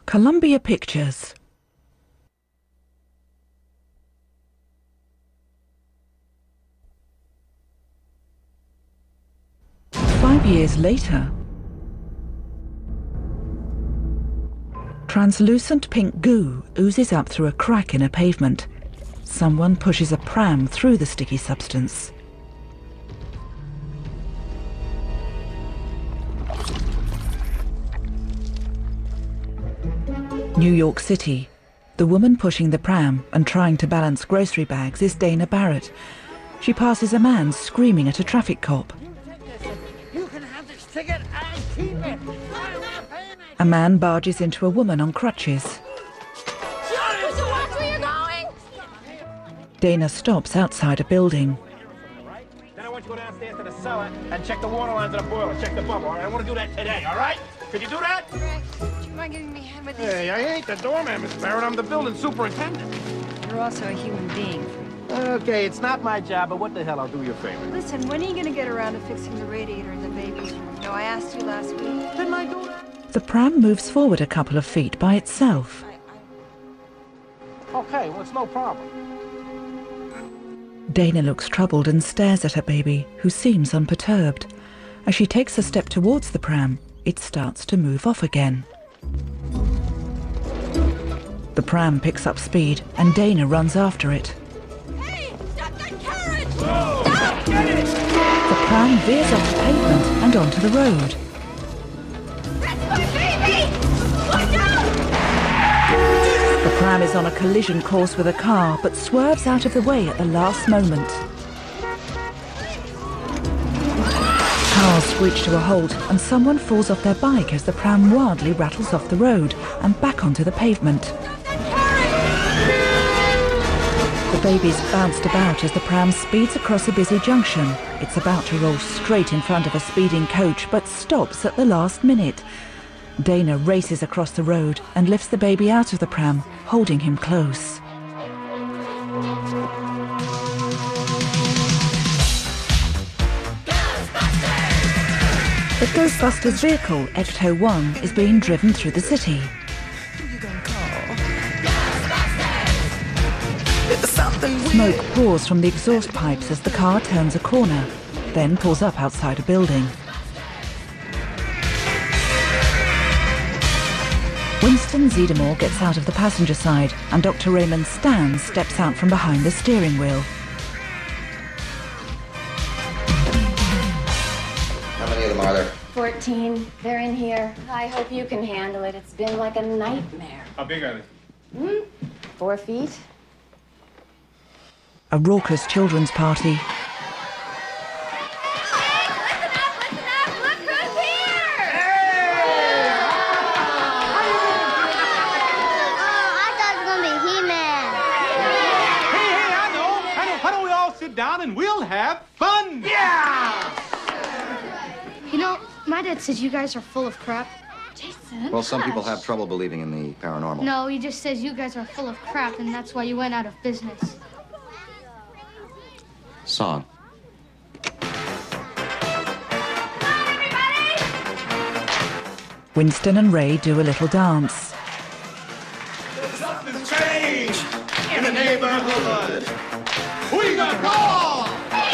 Columbia Pictures. Five years later, translucent pink goo oozes up through a crack in a pavement. Someone pushes a pram through the sticky substance. New York City. The woman pushing the pram and trying to balance grocery bags is Dana Barrett. She passes a man screaming at a traffic cop. You can have this ticket and keep it. A man barges into a woman on crutches. Just watch where you're going! Dana stops outside a building. Then I want you to go downstairs to the cellar and check the water lines of the boiler, check the bubble. All right? I want to do that today, all right? Could you do that? Rick, do you mind giving me a hand with this? Hey, I ain't the doorman, Miss Barrett. I'm the building superintendent. You're also a human being. Okay, it's not my job, but what the hell, I'll do you a favor. Listen, when are you going to get around to fixing the radiator in the baby's room? You know, I asked you last week. Didn't I do that? The pram moves forward a couple of feet by itself. Okay, well, it's no problem. Dana looks troubled and stares at her baby, who seems unperturbed. As she takes a step towards the pram, it starts to move off again. The pram picks up speed and Dana runs after it. Hey, stop that carriage! Stop! The pram veers off the pavement and onto the road. That's my baby! Watch out! The pram is on a collision course with a car, but swerves out of the way at the last moment. Cars screech to a halt and someone falls off their bike as the pram wildly rattles off the road and back onto the pavement. The baby's bounced about as the pram speeds across a busy junction. It's about to roll straight in front of a speeding coach, but stops at the last minute. Dana races across the road and lifts the baby out of the pram, holding him close. The Ghostbusters vehicle, Ecto-1, is being driven through the city. Smoke pours from the exhaust pipes as the car turns a corner, then pulls up outside a building. Winston Zeddemore gets out of the passenger side and Dr. Raymond Stans steps out from behind the steering wheel. How many of them are there? 14. They're in here. I hope you can handle it. It's been like a nightmare. How big are they? 4 feet. A raucous children's party. Listen up! Look who's here! Oh, I thought it was gonna be He-Man. Hey, I know. Why don't we all sit down and we'll have fun? Yeah! You know, my dad says you guys are full of crap. Jason, Well, some people have trouble believing in the paranormal. No, he just says you guys are full of crap, and that's why you went out of business. Song. Winston and Ray do a little dance. Something's changed in the neighborhood. Who you gonna call?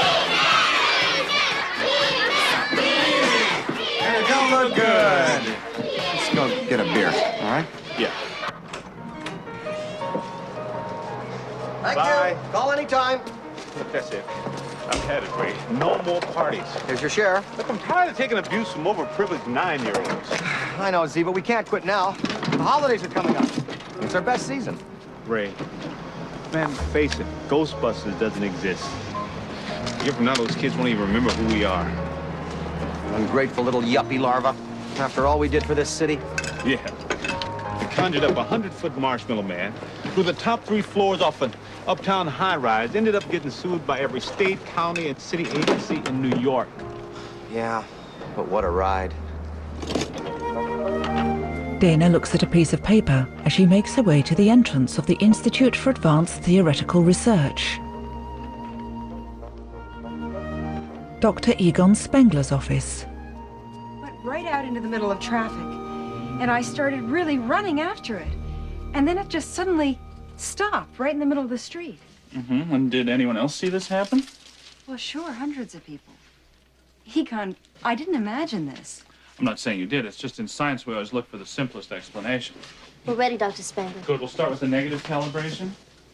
And it don't look good. Let's go get a beer, all right? Yeah. Thank Bye. you. Call anytime. Look, that's it. I've had it, Ray. No more parties. Here's your share. Look, I'm tired of taking abuse from overprivileged 9-year-olds. I know, Z, but we can't quit now. The holidays are coming up. It's our best season. Ray, man, face it, Ghostbusters doesn't exist. A year from now, those kids won't even remember who we are. Ungrateful little yuppie larva. After all we did for this city. Yeah. They conjured up a 100-foot marshmallow man, threw the top 3 floors off an uptown high-rise, ended up getting sued by every state, county, and city agency in New York. Yeah, but what a ride. Dana looks at a piece of paper as she makes her way to the entrance of the Institute for Advanced Theoretical Research. Dr. Egon Spengler's office. Went right out into the middle of traffic. And I started really running after it. And then it just suddenly stopped right in the middle of the street. Mm-hmm. And did anyone else see this happen? Well, sure, hundreds of people. Egon, I didn't imagine this. I'm not saying you did. It's just in science we always look for the simplest explanation. We're ready, Dr. Spangler. Good. We'll start with the negative calibration.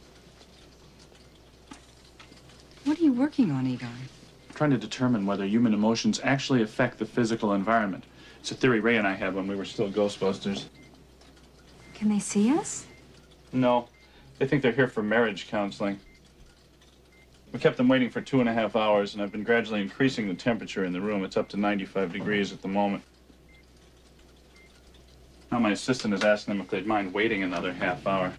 What are you working on, Egon? Trying to determine whether human emotions actually affect the physical environment. It's a theory Ray and I had when we were still Ghostbusters. Can they see us? No. They think they're here for marriage counseling. We kept them waiting for 2.5 hours, and I've been gradually increasing the temperature in the room. It's up to 95 degrees at the moment. Now my assistant is asking them if they'd mind waiting another half hour.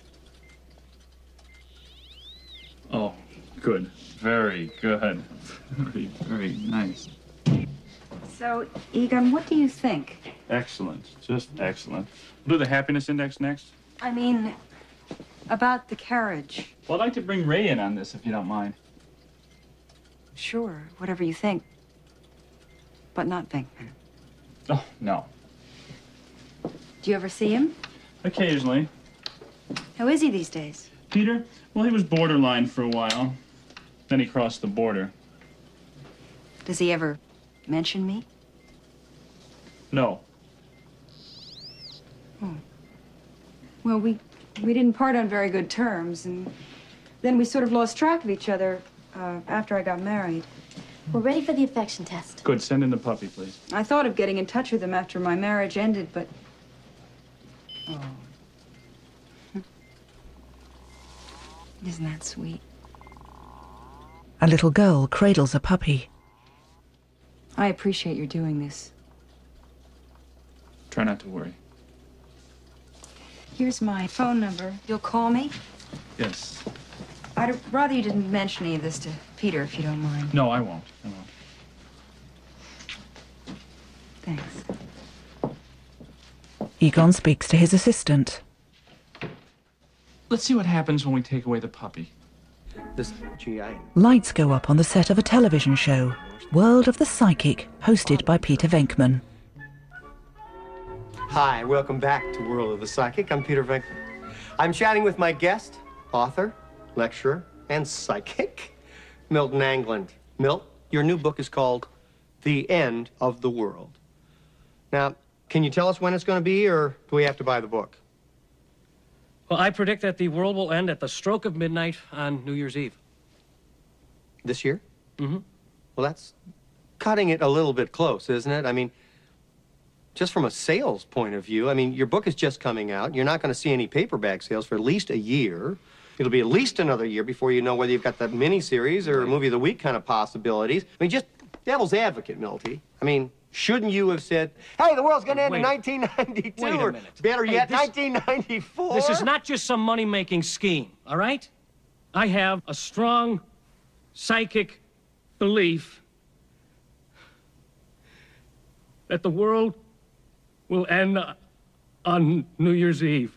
Oh, good. Very good. Very, very nice. So, Egon, what do you think? Excellent. Just excellent. We'll do the happiness index next. I mean, about the carriage. Well, I'd like to bring Ray in on this, if you don't mind. Sure, whatever you think. But not Venkman. Oh, no. Do you ever see him? Occasionally. How is he these days? Peter? Well, he was borderline for a while. Then he crossed the border. Does he ever mention me? No. Oh. Well, we didn't part on very good terms, and then we sort of lost track of each other after I got married. We're ready for the affection test. Good. Send in the puppy, please. I thought of getting in touch with him after my marriage ended, but... Oh. Isn't that sweet? A little girl cradles a puppy. I appreciate your doing this. Try not to worry. Here's my phone number. You'll call me? Yes. I'd rather you didn't mention any of this to Peter, if you don't mind. No, I won't. I won't. Thanks. Egon speaks to his assistant. Let's see what happens when we take away the puppy. This GI. Lights go up on the set of a television show, World of the Psychic, hosted by Peter Venkman. Hi, welcome back to World of the Psychic. I'm Peter Venkman. I'm chatting with my guest, author, lecturer, and psychic, Milton Angland. Milt, your new book is called The End of the World. Now, can you tell us when it's going to be, or do we have to buy the book? Well, I predict that the world will end at the stroke of midnight on New Year's Eve. This year? Mm-hmm. Well, that's cutting it a little bit close, isn't it? I mean, just from a sales point of view, I mean, your book is just coming out. You're not going to see any paperback sales for at least a year. It'll be at least another year before you know whether you've got the miniseries or movie of the week kind of possibilities. I mean, just devil's advocate, Milty. I mean, shouldn't you have said, hey, the world's going to end in 1992, wait a or minute. better Hey, yet, this- 1994? This is not just some money-making scheme, all right? I have a strong psychic belief that the world will end on New Year's Eve.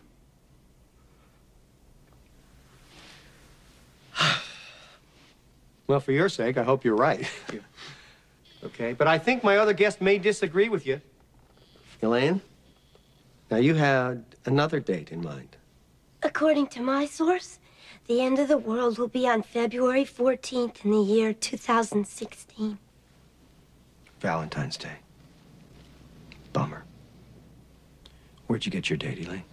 Well, for your sake, I hope you're right. Okay, but I think my other guest may disagree with you. Elaine, now you had another date in mind. According to my source, the end of the world will be on February 14th in the year 2016. Valentine's Day. Bummer. Where'd you get your date, Elaine?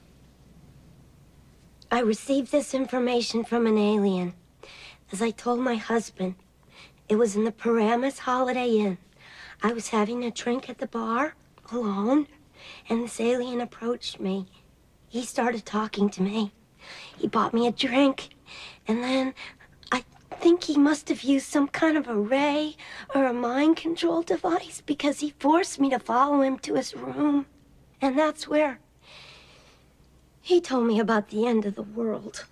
I received this information from an alien. As I told my husband, it was in the Paramus Holiday Inn. I was having a drink at the bar, alone, and this alien approached me. He started talking to me. He bought me a drink, and then I think he must have used some kind of a ray or a mind control device because he forced me to follow him to his room. And that's where he told me about the end of the world.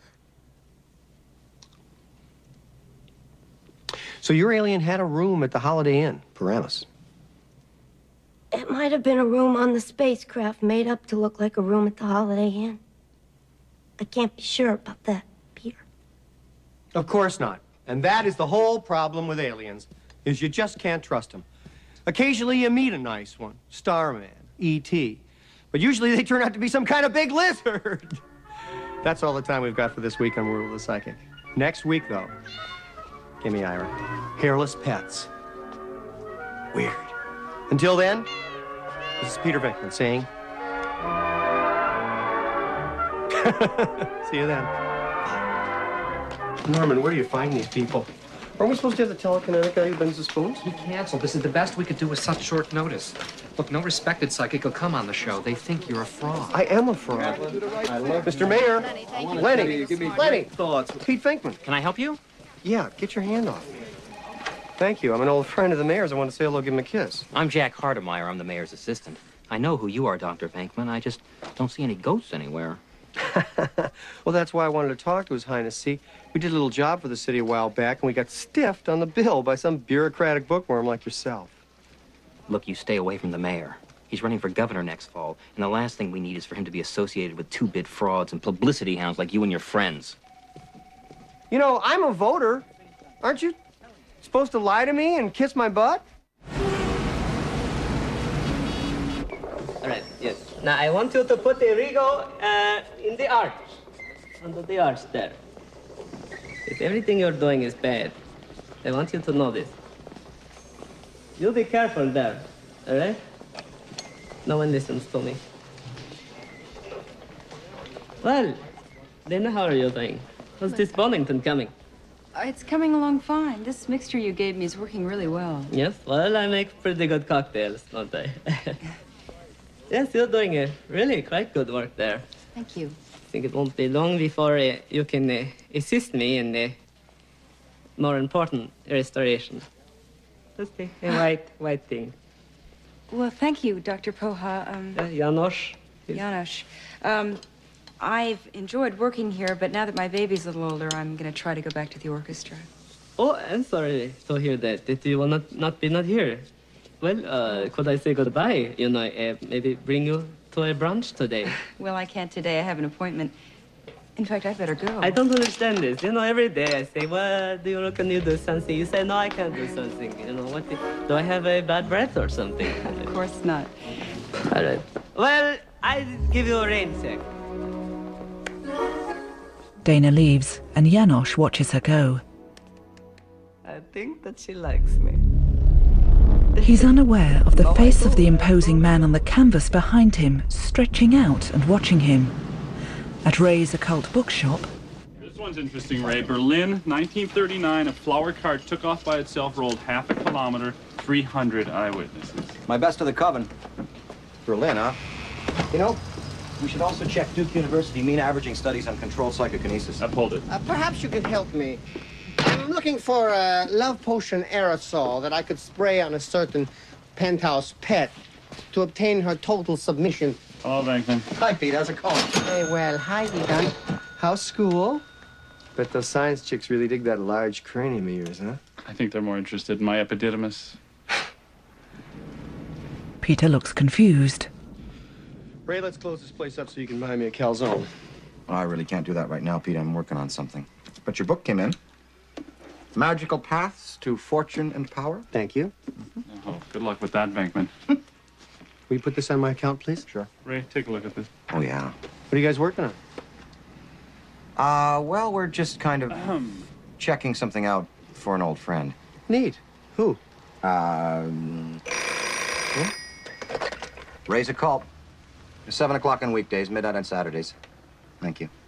So your alien had a room at the Holiday Inn, Paramus. It might have been a room on the spacecraft made up to look like a room at the Holiday Inn. I can't be sure about that, Peter. Of course not. And that is the whole problem with aliens, is you just can't trust them. Occasionally you meet a nice one, Starman, E.T. But usually they turn out to be some kind of big lizard. That's all the time we've got for this week on Rule of the Psychic. Next week, though, give me Ira. Hairless pets. Weird. Until then, this is Peter Venkman saying, see you then. Norman, where do you find these people? Aren't we supposed to have the telekinetic guy who bends the spoons? He canceled. This is the best we could do with such short notice. Look, no respected psychic will come on the show. They think you're a fraud. I am a fraud. Mr. Mayor. Lenny. Lenny. Thoughts. Pete Venkman. Can I help you? Yeah, get your hand off me. Thank you. I'm an old friend of the mayor's. I want to say hello, give him a kiss. I'm Jack Hardemeyer. I'm the mayor's assistant. I know who you are, Dr. Venkman. I just don't see any ghosts anywhere. Well, that's why I wanted to talk to His Highness. See, we did a little job for the city a while back, and we got stiffed on the bill by some bureaucratic bookworm like yourself. Look, you stay away from the mayor. He's running for governor next fall, and the last thing we need is for him to be associated with two-bit frauds and publicity hounds like you and your friends. You know, I'm a voter. Aren't you supposed to lie to me and kiss my butt? All right, yes. Now, I want you to put the Rigo in the arch. Under the arch there. If everything you're doing is bad, I want you to know this. You be careful there, all right? No one listens to me. Well, then how are you doing? How's this Bonington coming? It's coming along fine. This mixture you gave me is working really well. Yes, well, I make pretty good cocktails, don't I? Yes, you're doing really quite good work there. Thank you. I think it won't be long before you can assist me in more important restoration. Just a white thing. Well, thank you, Dr. Poha. Janosch. Janosch. I've enjoyed working here, but now that my baby's a little older, I'm going to try to go back to the orchestra. Oh, I'm sorry to hear that you will not be here. Well, could I say goodbye? You know, maybe bring you to a brunch today. Well, I can't today. I have an appointment. In fact, I better go. I don't understand this. You know, every day I say, well, do you can you do something? You say, no, I can't do something. You know, what? Do I have a bad breath or something? Of course not. All right. Well, I give you a rain check. Dana leaves, and Janosch watches her go. I think that she likes me. He's unaware of the face of the imposing man on the canvas behind him, stretching out and watching him. At Ray's occult bookshop... This one's interesting, Ray. Berlin, 1939, a flower cart took off by itself, rolled half a kilometer, 300 eyewitnesses. My best to the coven. Berlin, huh? You know, we should also check Duke University mean averaging studies on controlled psychokinesis. Uphold it. Perhaps you can help me. I'm looking for a love potion aerosol that I could spray on a certain penthouse pet to obtain her total submission. Hello, Venkman. Hi, Pete. How's it going? Very well. How you done? How's school? Bet those science chicks really dig that large cranium of yours, huh? I think they're more interested in my epididymis. Peter looks confused. Ray, let's close this place up so you can buy me a calzone. Well, I really can't do that right now, Pete. I'm working on something. But your book came in. Magical Paths to Fortune and Power. Thank you. Oh, good luck with that, Venkman. Will you put this on my account, please? Sure. Ray, take a look at this. Oh, yeah. What are you guys working on? Well, we're just kind of checking something out for an old friend. Neat. Who? Ray's Occult. 7 o'clock on weekdays, midnight on Saturdays. Thank you.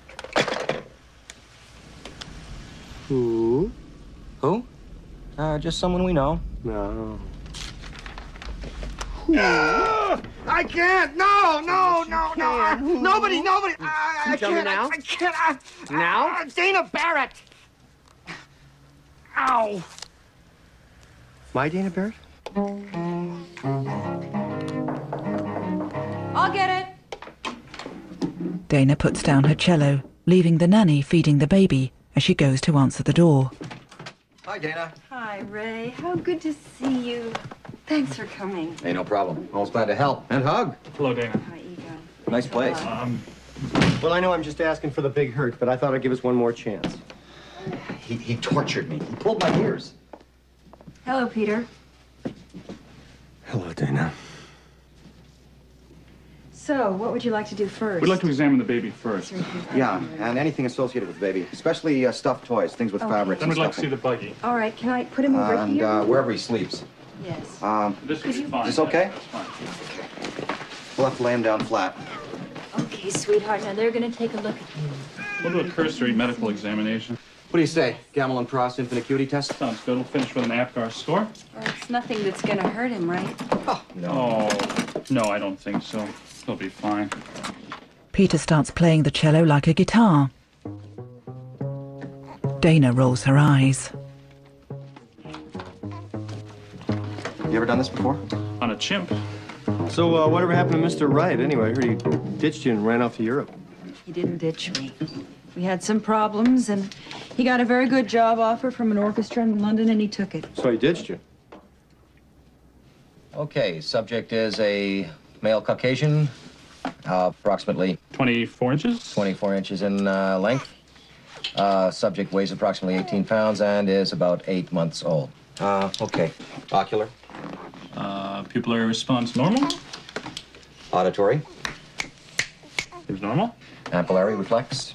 Who? Who? Just someone we know. No. I can't! No! Nobody! I tell me can't! now? I can't! Now? Dana Barrett! Ow! My Dana Barrett? I'll get it. Dana puts down her cello, leaving the nanny feeding the baby as she goes to answer the door. Hi, Dana. Hi, Ray. How good to see you. Thanks for coming. Hey, no problem. Always glad to help. And hug. Hello, Dana. Hi, Egon. Nice place. Well, I know I'm just asking for the big hurt, but I thought I'd give us one more chance. He tortured me. He pulled my ears. Hello, Peter. Hello, Dana. So, what would you like to do first? We'd like to examine the baby first. Yeah, and anything associated with the baby, especially stuffed toys, things with fabrics. Then and we'd like to see stuffing. the buggy. All right, can I put him over And here? wherever he sleeps. Yes. This is fine. Is this okay? That's fine. We'll have to lay him down flat. Okay, sweetheart, now they're gonna take a look at you. We'll do a cursory medical examination. What do you say? Gamma and Prost infant acuity test? Sounds good. We'll finish with an APGAR score. Well, it's nothing that's gonna hurt him, right? No, I don't think so. He'll be fine. Peter starts playing the cello like a guitar. Dana rolls her eyes. You ever done this before? On a chimp. So, whatever happened to Mr. Wright, anyway? I heard he ditched you and ran off to Europe. He didn't ditch me. We had some problems, and he got a very good job offer from an orchestra in London, and he took it. So he ditched you? Okay, subject is a male Caucasian, approximately 24 inches? 24 inches in length. Subject weighs approximately 18 pounds and is about 8 months old. Okay. Ocular. Pupillary response normal? Auditory. Seems normal. Ampullary reflex.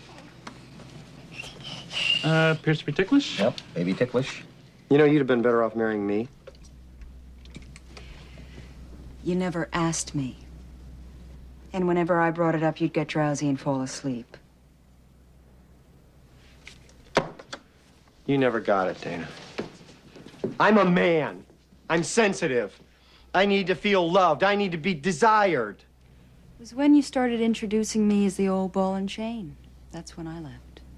Appears to be ticklish? Yep, baby ticklish. You know, you'd have been better off marrying me. You never asked me. And whenever I brought it up, you'd get drowsy and fall asleep. You never got it, Dana. I'm a man. I'm sensitive. I need to feel loved. I need to be desired. It was when you started introducing me as the old ball and chain. That's when I left.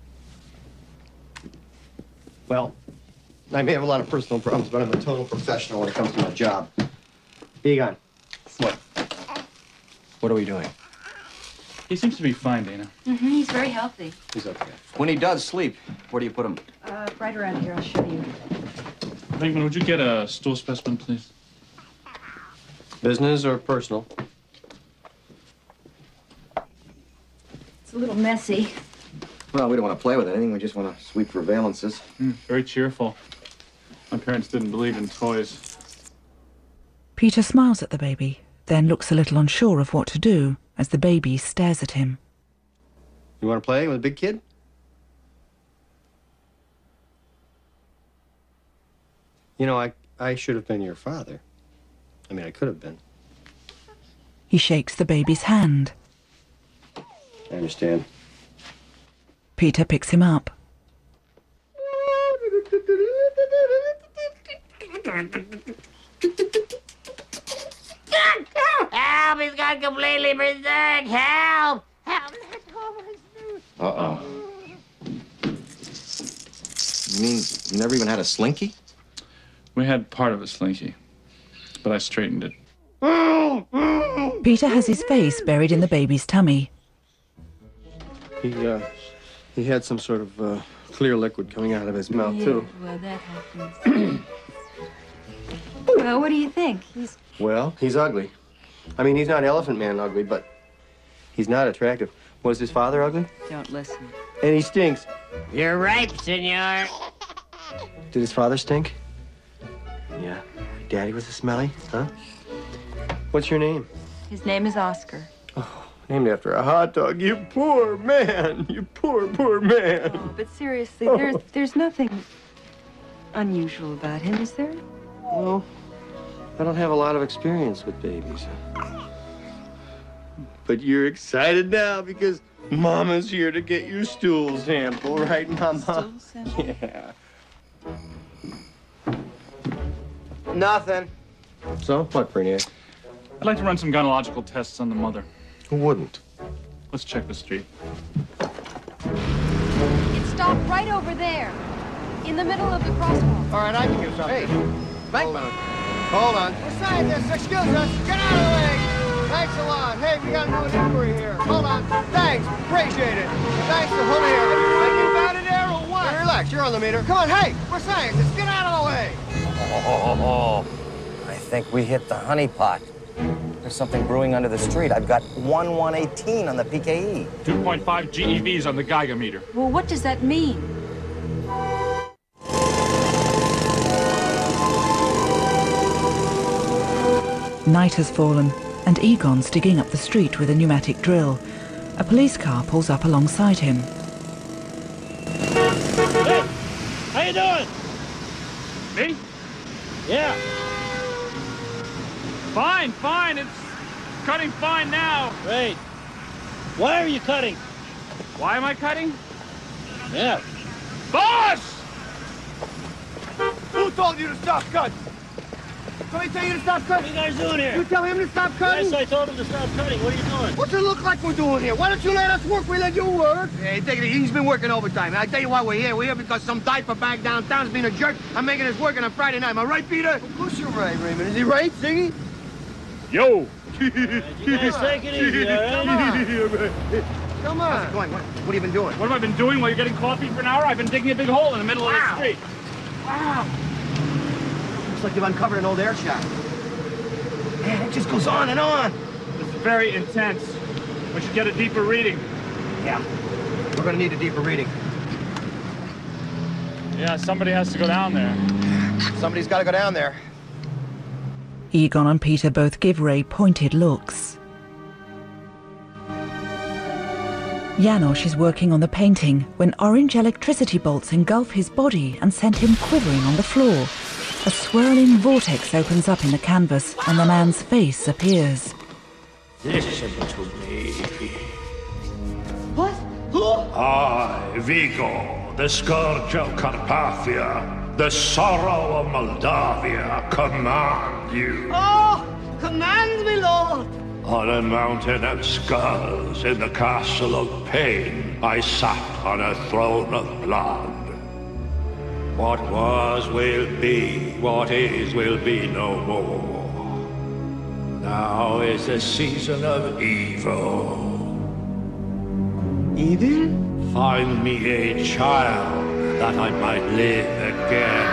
Well, I may have a lot of personal problems, but I'm a total professional when it comes to my job. Egon. What? What are we doing? He seems to be fine, Dana. Mm-hmm, he's very healthy. He's okay. When he does sleep, where do you put him? Right around here, I'll show you. Venkman, would you get a stool specimen, please? Business or personal? It's a little messy. Well, we don't want to play with anything. We just want to sweep for valences. Very cheerful. My parents didn't believe in toys. Peter smiles at the baby, then looks a little unsure of what to do as the baby stares at him. You want to play with a big kid? You know, I should have been your father. I mean, I could have been. He shakes the baby's hand. I understand. Peter picks him up. Help! He's gone completely berserk! Help! Help! Uh-oh. You mean you never even had a slinky? We had part of a slinky, but I straightened it. Peter has his face buried in the baby's tummy. He had some sort of clear liquid coming out of his mouth, too. Well, that happens. Well, what do you think? Well, he's ugly. I mean, he's not Elephant Man ugly, but he's not attractive. Was his father ugly? Don't listen. And he stinks. You're right, senor. Did his father stink? Yeah. Daddy was a smelly, huh? What's your name? His name is Oscar. Named after a hot dog. You poor man. You poor, poor man. Oh, but seriously, there's nothing unusual about him, is there? Well, I don't have a lot of experience with babies. But you're excited now because Mama's here to get your stool sample, right, Mama? Stool sample? Yeah. Nothing. So, what, Bernier? I'd like to run some gynecological tests on the mother. Who wouldn't? Let's check the street. It stopped right over there, in the middle of the crosswalk. All right, I can do something. Hey, Hold on. We're scientists. Excuse us. Get out of the way. Thanks a lot. Hey, we got to do an inquiry here. Hold on. Thanks. Appreciate it. Thanks for holding here. Thinking about it there or what? Hey, relax. You're on the meter. Come on. Hey, we're scientists. Get out of the way. I think we hit the honeypot. There's something brewing under the street. I've got 118 on the PKE. 2.5 GeVs on the Geiger meter. Well, what does that mean? Night has fallen. and Egon's digging up the street with a pneumatic drill. A police car pulls up alongside him. Hey, how you doing? Me? Yeah. Fine, fine. It's cutting fine now. Great. Why are you cutting? Why am I cutting? Yeah. Boss! Who told you to stop cutting? Somebody tell you to stop cutting? What are you guys doing here? You tell him to stop cutting? Yes, I told him to stop cutting. What are you doing? What's it look like we're doing here? Why don't you let us work? We let you work. Hey, take it easy. He's been working overtime. I tell you why we're here. We're here because some diaper bag downtown's being a jerk. I'm making us working on Friday night. Am I right, Peter? Of course you're right, Raymond. Is he right, Ziggy? Yo! You guys take it easy, all right? Come on. Come on. How's it going? What have you been doing? What have I been doing while you're getting coffee for an hour? I've been digging a big hole in the middle of the street. Wow. Looks like you've uncovered an old air shaft. Man, it just goes on and on. This is very intense. We should get a deeper reading. Yeah. We're gonna need a deeper reading. Yeah, somebody has to go down there. Somebody's gotta go down there. Egon and Peter both give Ray pointed looks. Janosch is working on the painting when orange electricity bolts engulf his body and send him quivering on the floor. A swirling vortex opens up in the canvas and the man's face appears. Listen to me. What? Who? I, Vigo, the scourge of Carpathia, the sorrow of Moldavia, command you. Oh, command me, Lord. On a mountain of skulls in the castle of pain, I sat on a throne of blood. What was will be, what is will be no more. Now is the season of evil. Evil? Find me a child that I might live again.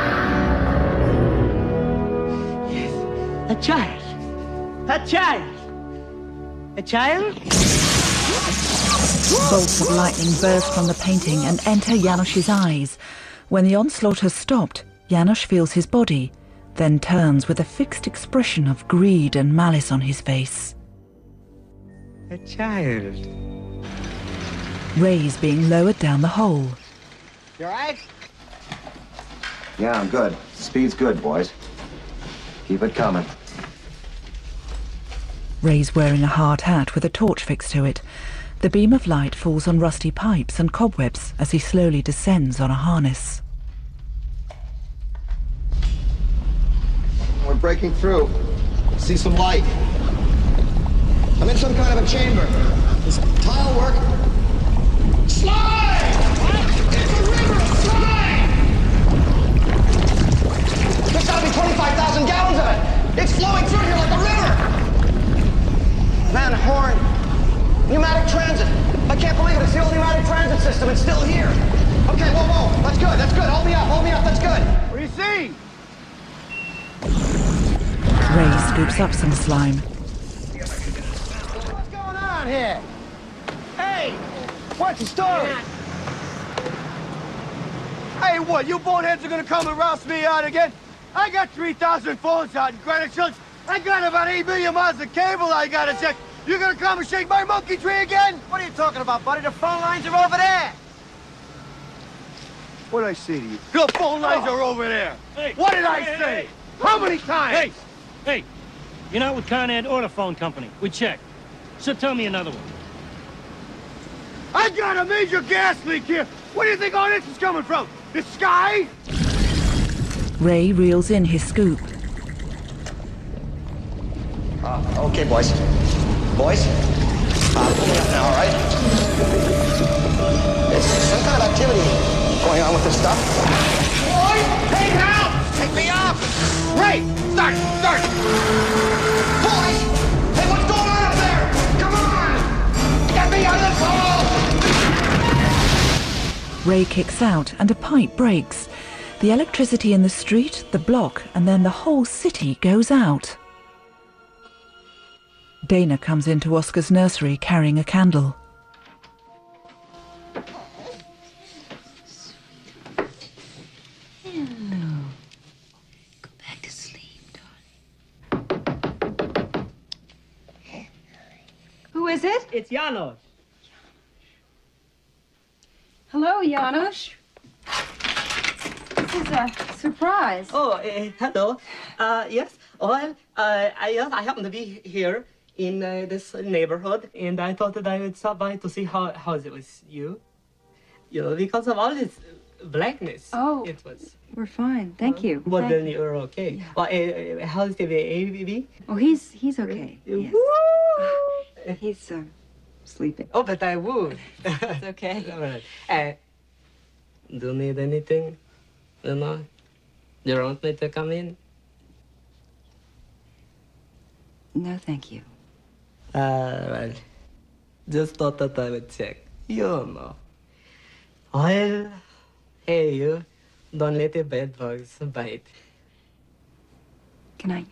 Yes, a child. A child. A child? Bolts of lightning burst from the painting and enter Janosch's eyes. When the onslaught has stopped, Janosch feels his body, then turns with a fixed expression of greed and malice on his face. A child. Ray's being lowered down the hole. You all right? Yeah, I'm good. Speed's good, boys. Keep it coming. Ray's wearing a hard hat with a torch fixed to it. The beam of light falls on rusty pipes and cobwebs as he slowly descends on a harness. We're breaking through. See some light. I'm in some kind of a chamber. Does tile work? Slime! It's a river of slime! There's gotta be 25,000 gallons of it! It's flowing through here like a river! Van Horn, pneumatic transit. I can't believe it. It's the old pneumatic transit system. It's still here. Okay, whoa. That's good. That's good. Hold me up. That's good. What do you see? Ray scoops up some slime. What's going on here? Hey, what's the story? Hey, what? You boneheads are gonna come and roust me out again? I got 3,000 phones out in Greenwich Hills. I got about 8 million miles of cable I gotta check. You gonna come and shake my monkey tree again? What are you talking about, buddy? The phone lines are over there. What did I say to you? The phone lines are over there. Hey, what did I say? How many times? Hey, you're not with Con Ed or the phone company. We checked. So tell me another one. I got a major gas leak here. Where do you think all this is coming from? The sky? Ray reels in his scoop. Okay, boys. Boys? Pull me up now, all right? There's some kind of activity going on with this stuff. Boys, take out! Take me up! Ray, start! Boys! Hey, what's going on up there? Come on! Get me out of this hole! Ray kicks out and a pipe breaks. The electricity in the street, the block, and then the whole city goes out. Dana comes into Oscar's nursery carrying a candle. Go back to sleep, darling. it's Janos. Hello, Janos. This is a surprise. Oh, hello. Yes. Well, I happen to be here in this neighborhood, and I thought that I would stop by to see how it was you. You know, because of all this blackness. Oh, it was. We're fine. Thank you. Well, Thank then you're okay. Yeah. Well, how's the baby? Oh, he's okay. Yes. He's sleeping. Oh, but I would. It's okay. All right. Do you need anything? You know? You want me to come in? No, thank you. Well, just thought that I would check. You know. Well, hey, you. Don't let the bed bugs bite. Good night,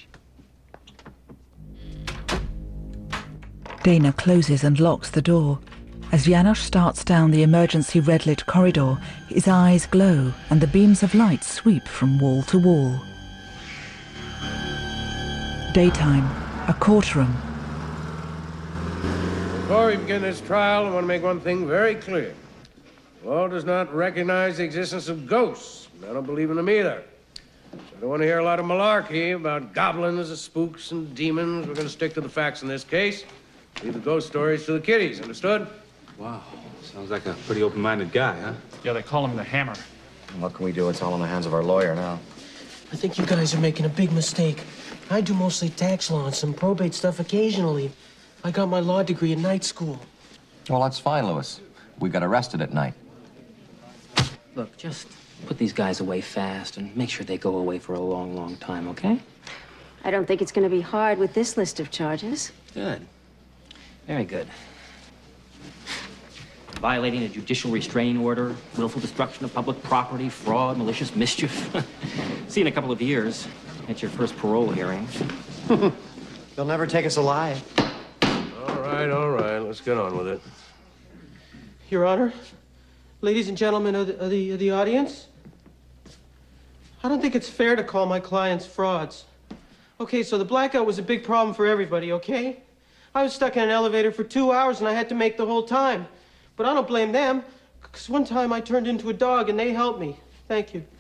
Janos. Dana closes and locks the door. As Janos starts down the emergency red-lit corridor, his eyes glow and the beams of light sweep from wall to wall. Daytime, a courtroom. Before we begin this trial, I want to make one thing very clear. The law does not recognize the existence of ghosts. I don't believe in them either. So I don't want to hear a lot of malarkey about goblins and spooks and demons. We're going to stick to the facts in this case. Leave the ghost stories to the kiddies, understood? Wow. Sounds like a pretty open-minded guy, huh? Yeah, they call him the Hammer. What can we do? It's all in the hands of our lawyer now. I think you guys are making a big mistake. I do mostly tax law and some probate stuff occasionally. I got my law degree in night school. Well, that's fine, Louis. We got arrested at night. Look, just put these guys away fast and make sure they go away for a long, long time, okay? I don't think it's going to be hard with this list of charges. Good. Very good. Violating a judicial restraining order, willful destruction of public property, fraud, malicious mischief. See you in a couple of years at your first parole hearing. They'll never take us alive. All right. Let's get on with it. Your Honor, ladies and gentlemen of the audience, I don't think it's fair to call my clients frauds. Okay, so the blackout was a big problem for everybody, okay? I was stuck in an elevator for 2 hours and I had to make the whole time. But I don't blame them, because one time I turned into a dog and they helped me. Thank you.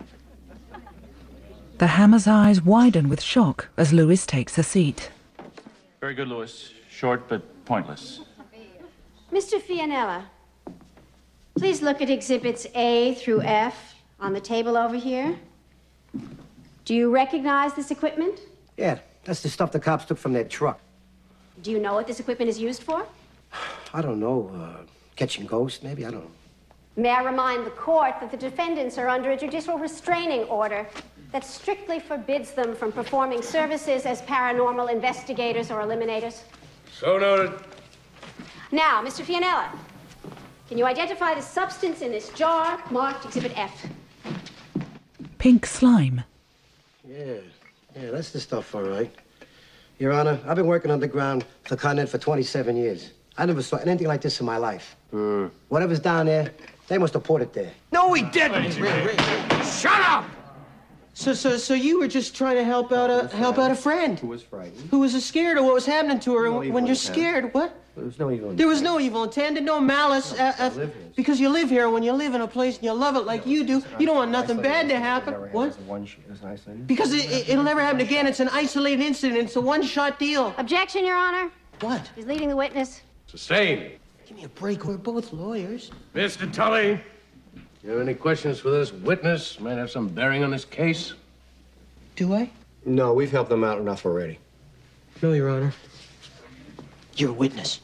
The Hammer's eyes widen with shock as Louis takes a seat. Very good, Louis. Short but pointless. Mr. Fianella, please look at exhibits A through F on the table over here. Do you recognize this equipment? Yeah, that's the stuff the cops took from their truck. Do you know what this equipment is used for? I don't know, catching ghosts, maybe? I don't know. May I remind the court that the defendants are under a judicial restraining order that strictly forbids them from performing services as paranormal investigators or eliminators? So noted. Now, Mr. Fianella, can you identify the substance in this jar marked Exhibit F? Pink slime. Yeah, that's the stuff, all right. Your Honor, I've been working underground for the continent for 27 years. I never saw anything like this in my life. Whatever's down there, they must have put it there. No, we didn't! Shut up! So you were just trying to help out a friend Who was frightened? who was scared of what was happening to her. No And evil when you're intent. scared, what? There was no evil. There was no evil intended, no malice. Because you live here. When you live in a place and you love it like you do, you don't want nothing bad to happen. What? Because it'll never happen again. It's an isolated incident. It's a one-shot deal. Objection, Your Honor. What? He's leading the witness. Sustained. Give me a break. We're both lawyers. Mr. Tully, you have any questions for this witness? Might have some bearing on this case. Do I? No, we've helped them out enough already. No, Your Honor. You're a witness.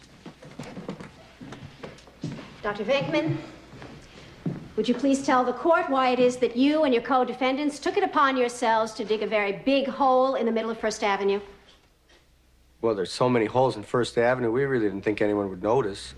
Dr. Venkman, would you please tell the court why it is that you and your co-defendants took it upon yourselves to dig a very big hole in the middle of First Avenue? Well, there's so many holes in First Avenue, we really didn't think anyone would notice.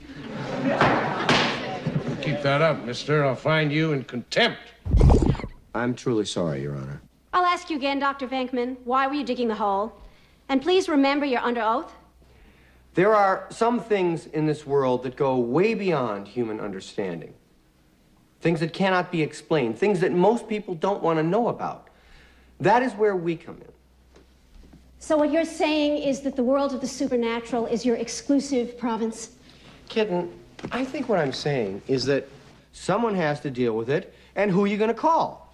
Keep that up, mister. I'll find you in contempt. I'm truly sorry, Your Honor. I'll ask you again, Dr. Venkman, why were you digging the hole? And please remember you're under oath. There are some things in this world that go way beyond human understanding. Things that cannot be explained, things that most people don't want to know about. That is where we come in. So what you're saying is that the world of the supernatural is your exclusive province? Kitten, I think what I'm saying is that someone has to deal with it, and who are you going to call?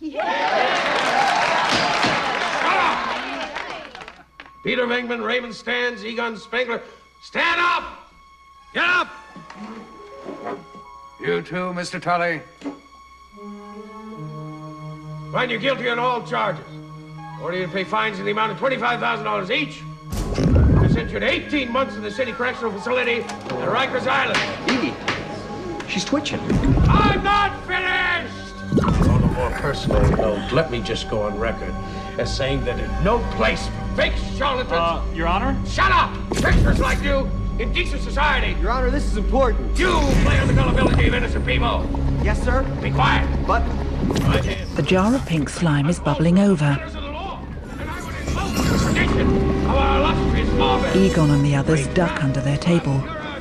Peter Venkman, Raymond Stans, Egon Spengler, stand up! Get up! You too, Mr. Tully. Find you guilty on all charges. Order you to pay fines in the amount of $25,000 each. I sent you to 18 months in the city correctional facility at Rikers Island. Evie, she's twitching. I'm not finished! On a more personal note, let me just go on record as saying that there's no place for fake charlatans. Your Honor? Shut up! Tricksters like you in decent society. Your Honor, this is important. You play on the gullibility of innocent people. Yes, sir. Be quiet. But The jar of pink slime is bubbling over. Egon and the others duck under their table.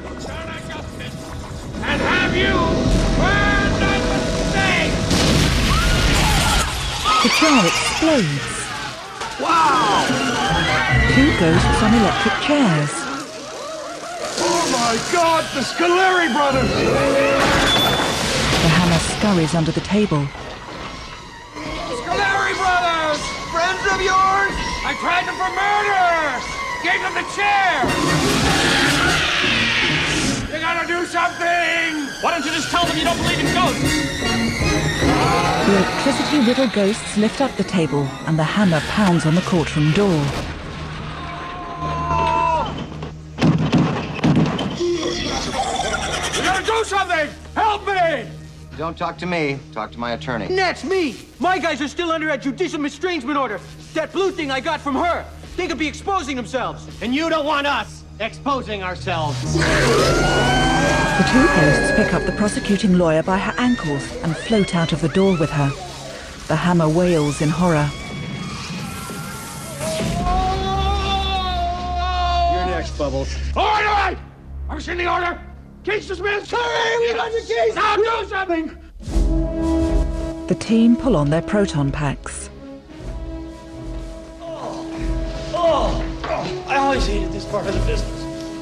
And have you burned at the stake? The jar explodes. Wow! 2 ghosts on electric chairs. Oh my God, the Scoleri brothers! The hammer scurries under the table. Scoleri brothers! Friends of yours? I tried them for murder! Gave them the chair! You gotta do something! Why don't you just tell them you don't believe in ghosts? The electricity-riddled ghosts lift up the table, and the hammer pounds on the courtroom door. You gotta do something! Help me! Don't talk to me. Talk to my attorney. That's me! My guys are still under a judicial estrangement order. That blue thing I got from her. They could be exposing themselves. And you don't want us exposing ourselves. The 2 ghosts pick up the prosecuting lawyer by her ankles and float out of the door with her. The hammer wails in horror. You're next, Bubbles. All right! I've seen the order! Case dismissed! Hurry! We got the case! Now do something! The team pull on their proton packs. I always hated this part of the business.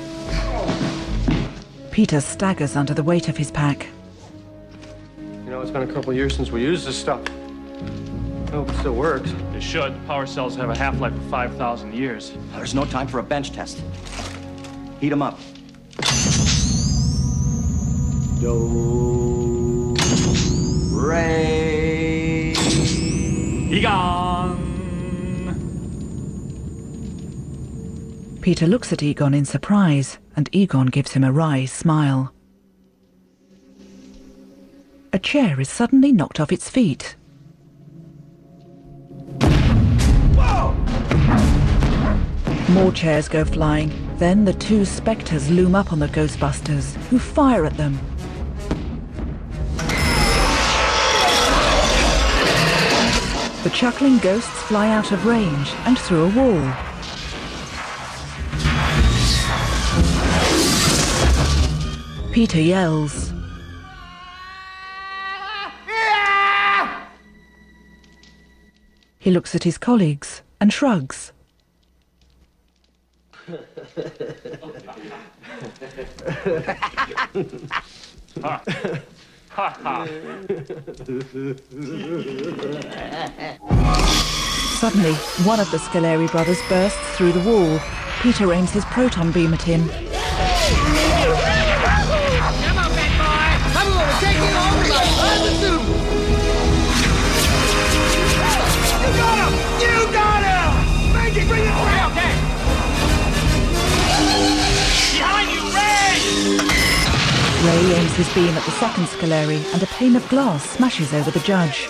Peter staggers under the weight of his pack. You know, it's been a couple years since we used this stuff. I hope it still works. It should. Power cells have a half-life of 5,000 years. There's no time for a bench test. Heat them up. Do. Ray. Egon! Peter looks at Egon in surprise, and Egon gives him a wry smile. A chair is suddenly knocked off its feet. Whoa! More chairs go flying. Then the 2 spectres loom up on the Ghostbusters, who fire at them. The chuckling ghosts fly out of range and through a wall. Peter yells. He looks at his colleagues and shrugs. Suddenly, one of the Scoleri brothers bursts through the wall. Peter aims his proton beam at him. Come on, bad boy! I'm gonna take you home like the soup! You got him! You got him! Maggie, bring it away! Okay! Behind you, Ray! Ray aims his beam at the second Scoleri, and a pane of glass smashes over the judge.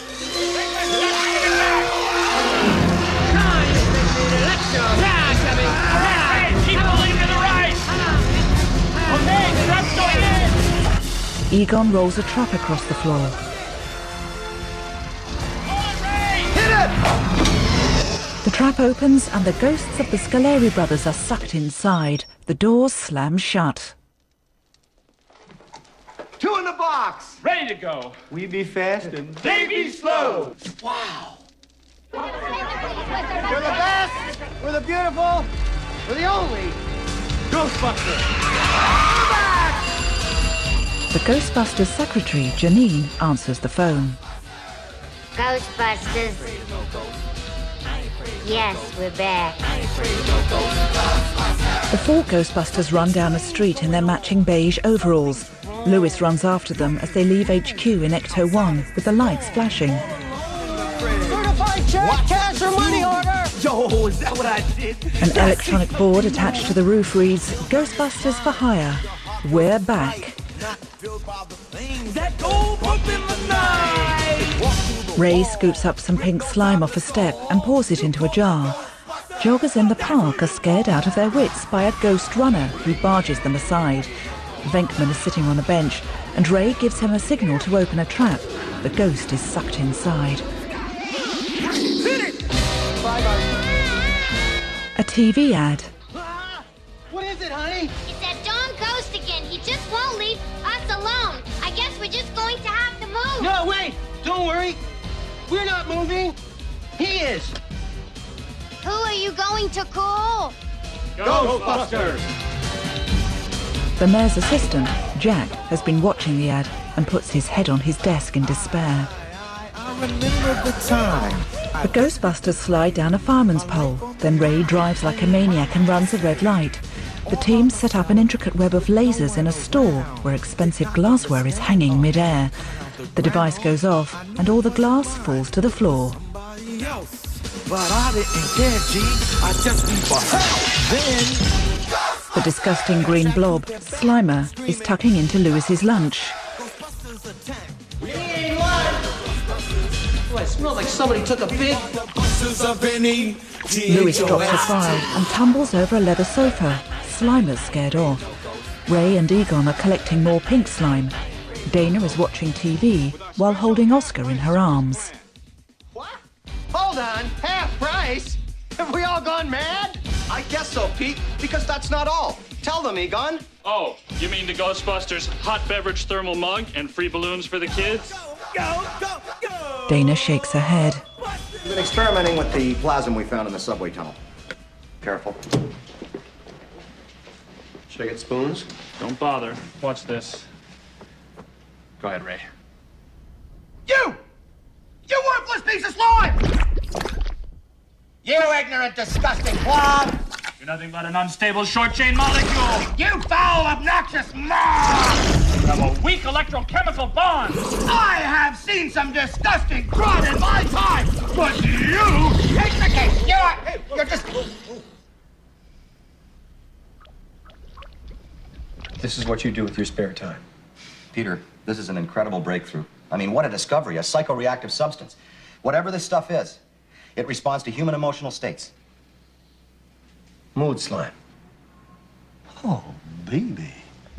Egon rolls a trap across the floor. Hit it! The trap opens and the ghosts of the Scoleri brothers are sucked inside. The doors slam shut. 2 in the box! Ready to go. We be fast and they be slow! Wow! You're the best! We're the beautiful, we're the only Ghostbusters. The Ghostbusters secretary, Janine, answers the phone. Ghostbusters. Yes, we're back. The four Ghostbusters run down a street in their matching beige overalls. Lewis runs after them as they leave HQ in Ecto 1 with the lights flashing. Certified check, cash or money order. Yo, is that what I did? An electronic board attached to the roof reads, Ghostbusters for hire. We're back. Ray scoops up some pink slime off a step and pours it into a jar. Joggers in the park are scared out of their wits by a ghost runner who barges them aside. Venkman is sitting on a bench, and Ray gives him a signal to open a trap. The ghost is sucked inside. A TV ad. What is it, honey? It's that darn ghost again. He just won't leave us alone. I guess we're just going to have to move. No, wait. Don't worry. We're not moving. He is. Who are you going to call? Ghostbusters. The mayor's assistant, Jack, has been watching the ad and puts his head on his desk in despair. I remember the time. The Ghostbusters slide down a fireman's pole. Then Ray drives like a maniac and runs a red light. The team set up an intricate web of lasers in a store where expensive glassware is hanging mid-air. The device goes off and all the glass falls to the floor. But I didn't care, G. I just need for help. Then The disgusting green blob, Slimer, is tucking into Lewis's lunch. Oh, it smells like somebody took a big... Lewis drops a file and tumbles over a leather sofa. Slimer's scared off. Ray and Egon are collecting more pink slime. Dana is watching TV while holding Oscar in her arms. Hold on, half price? Have we all gone mad? I guess so, Pete, because that's not all. Tell them, Egon. Oh, you mean the Ghostbusters hot beverage thermal mug and free balloons for the kids? Dana shakes her head. We've been experimenting with the plasm we found in the subway tunnel. Careful. Should I get spoons? Don't bother. Watch this. Go ahead, Ray. You worthless piece of slime! You ignorant, disgusting blob! You're nothing but an unstable short-chain molecule! You foul, obnoxious mob! You have a weak electrochemical bond! I have seen some disgusting crud in my time, but you take the case. You're just... This is what you do with your spare time. Peter, this is an incredible breakthrough. I mean, what a discovery, a psychoreactive substance. Whatever this stuff is, it responds to human emotional states. Mood slime. Oh, baby.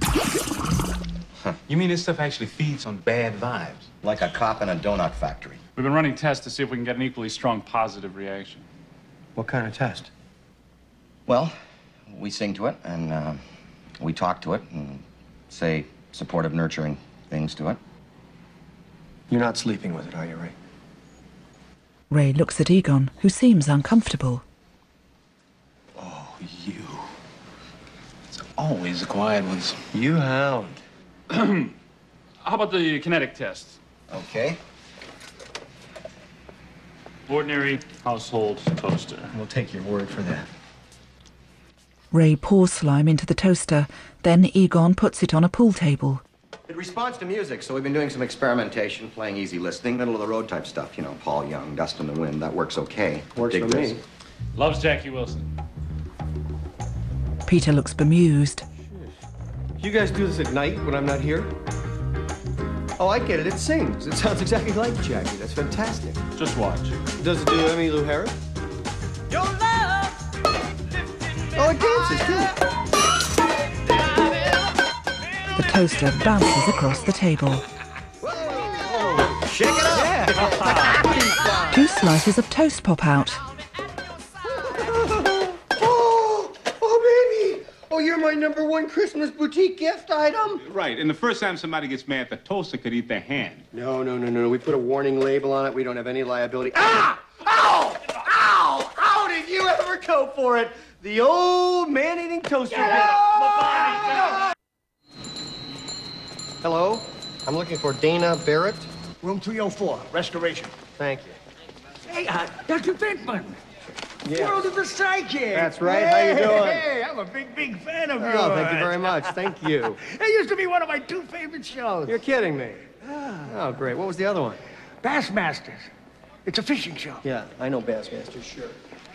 You mean this stuff actually feeds on bad vibes? Like a cop in a donut factory. We've been running tests to see if we can get an equally strong positive reaction. What kind of test? Well, we sing to it, and we talk to it, and say supportive, nurturing things to it. You're not sleeping with it, are you, Ray? Ray looks at Egon, who seems uncomfortable. Oh, you. It's always the quiet ones. You hound. How about the kinetic test? Okay. Ordinary household toaster. We'll take your word for that. Ray pours slime into the toaster. Then Egon puts it on a pool table. It responds to music, so we've been doing some experimentation, playing easy listening, middle-of-the-road type stuff. You know, Paul Young, Dust in the Wind. That works okay. Works Dig for this. me. Loves Jackie Wilson. Peter looks bemused. You guys do this at night when I'm not here? Oh, I get it. It sings. It sounds exactly like Jackie. That's fantastic. Just watch. Does it do Emmylou Harris? Your love. Oh, it dances, too. The toaster bounces across the table. Shake it up! Yeah. 2 slices of toast pop out. Oh, baby! Oh, you're my #1 Christmas boutique gift item. Right, and the first time somebody gets mad, the toaster could eat their hand. No. We put a warning label on it. We don't have any liability. Ah! Ow! Ow! How did you ever fur coat for it. The old man-eating toaster bit. Hello? I'm looking for Dana Barrett. Room 304, restoration. Thank you. Hey, Dr. Pinkman. Yes. World of the Psychic. That's right. How you doing? Hey, I'm a big fan of yours. Oh, thank you very much. Thank you. It used to be one of my 2 favorite shows. You're kidding me. Oh, great. What was the other one? Bassmasters. It's a fishing show. Yeah, I know Bassmasters, sure.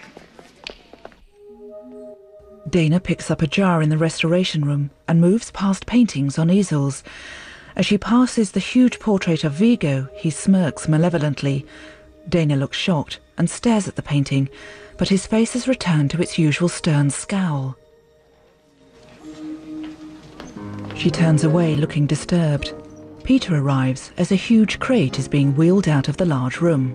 Dana picks up a jar in the restoration room and moves past paintings on easels. As she passes the huge portrait of Vigo, he smirks malevolently. Dana looks shocked and stares at the painting, but his face has returned to its usual stern scowl. She turns away, looking disturbed. Peter arrives as a huge crate is being wheeled out of the large room.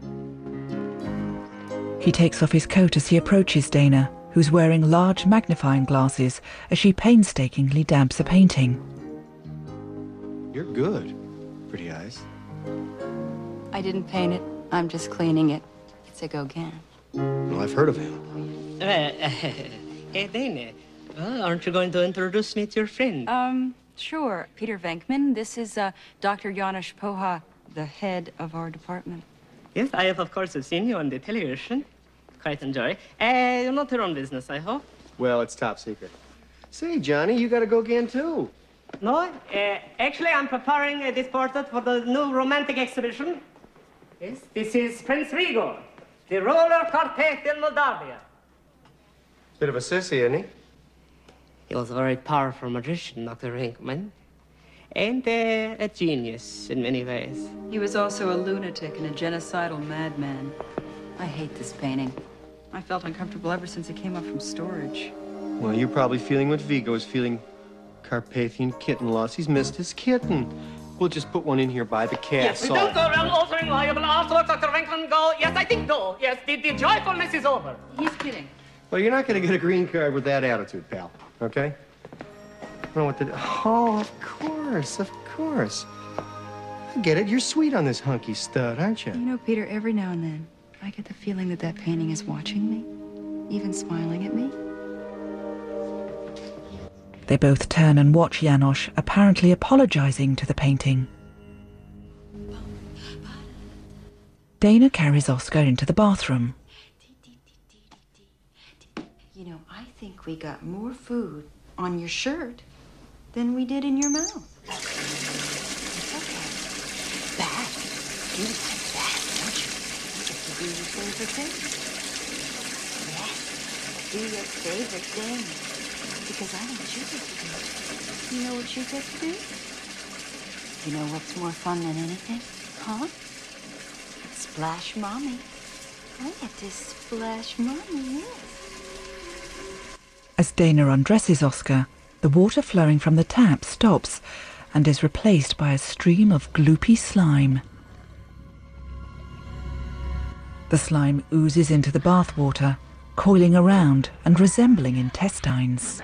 He takes off his coat as he approaches Dana, who's wearing large magnifying glasses as she painstakingly dabs a painting. You're good. Pretty eyes. I didn't paint it. I'm just cleaning it. It's a Gauguin. Well, I've heard of him. Hey, Dana. Well, aren't you going to introduce me to your friend? Sure. Peter Venkman. This is Dr. Janusz Poha, the head of our department. Yes, I have, of course, seen you on the television. Quite enjoy. You're not your own business, I hope. Well, it's top secret. Say, Johnny, you got to go again, too. No, actually, I'm preparing this portrait for the new romantic exhibition. Yes, this is Prince Vigo, the roller quartet in Moldavia. Bit of a sissy, isn't he? He was a very powerful magician, Dr. Venkman, and a genius in many ways. He was also a lunatic and a genocidal madman. I hate this painting. I felt uncomfortable ever since it came up from storage. Well, you're probably feeling what Vigo is feeling. Carpathian kitten loss. He's missed his kitten. We'll just put one in here by the Yes, we don't go around altering liable artwork, Dr. Venkman. Go. Yes, I think go. Yes, the joyfulness is over. He's kidding. Well, you're not going to get a green card with that attitude, pal. Okay? I don't know what to do. Oh, of course, of course. I get it. You're sweet on this hunky stud, aren't you? You know, Peter, every now and then, I get the feeling that that painting is watching me, even smiling at me. They both turn and watch Janos, apparently apologizing to the painting. Dana carries Oscar into the bathroom. You know, I think we got more food on your shirt than we did in your mouth. It's okay. Bad. You like that, don't you? Get to do your favorite thing. Yes, do your favorite thing. Because I know what you get to do. You know what you get to do? You know what's more fun than anything? Huh? Splash Mommy. I get to splash Mommy, yes. As Dana undresses Oscar, the water flowing from the tap stops and is replaced by a stream of gloopy slime. The slime oozes into the bathwater, coiling around and resembling intestines.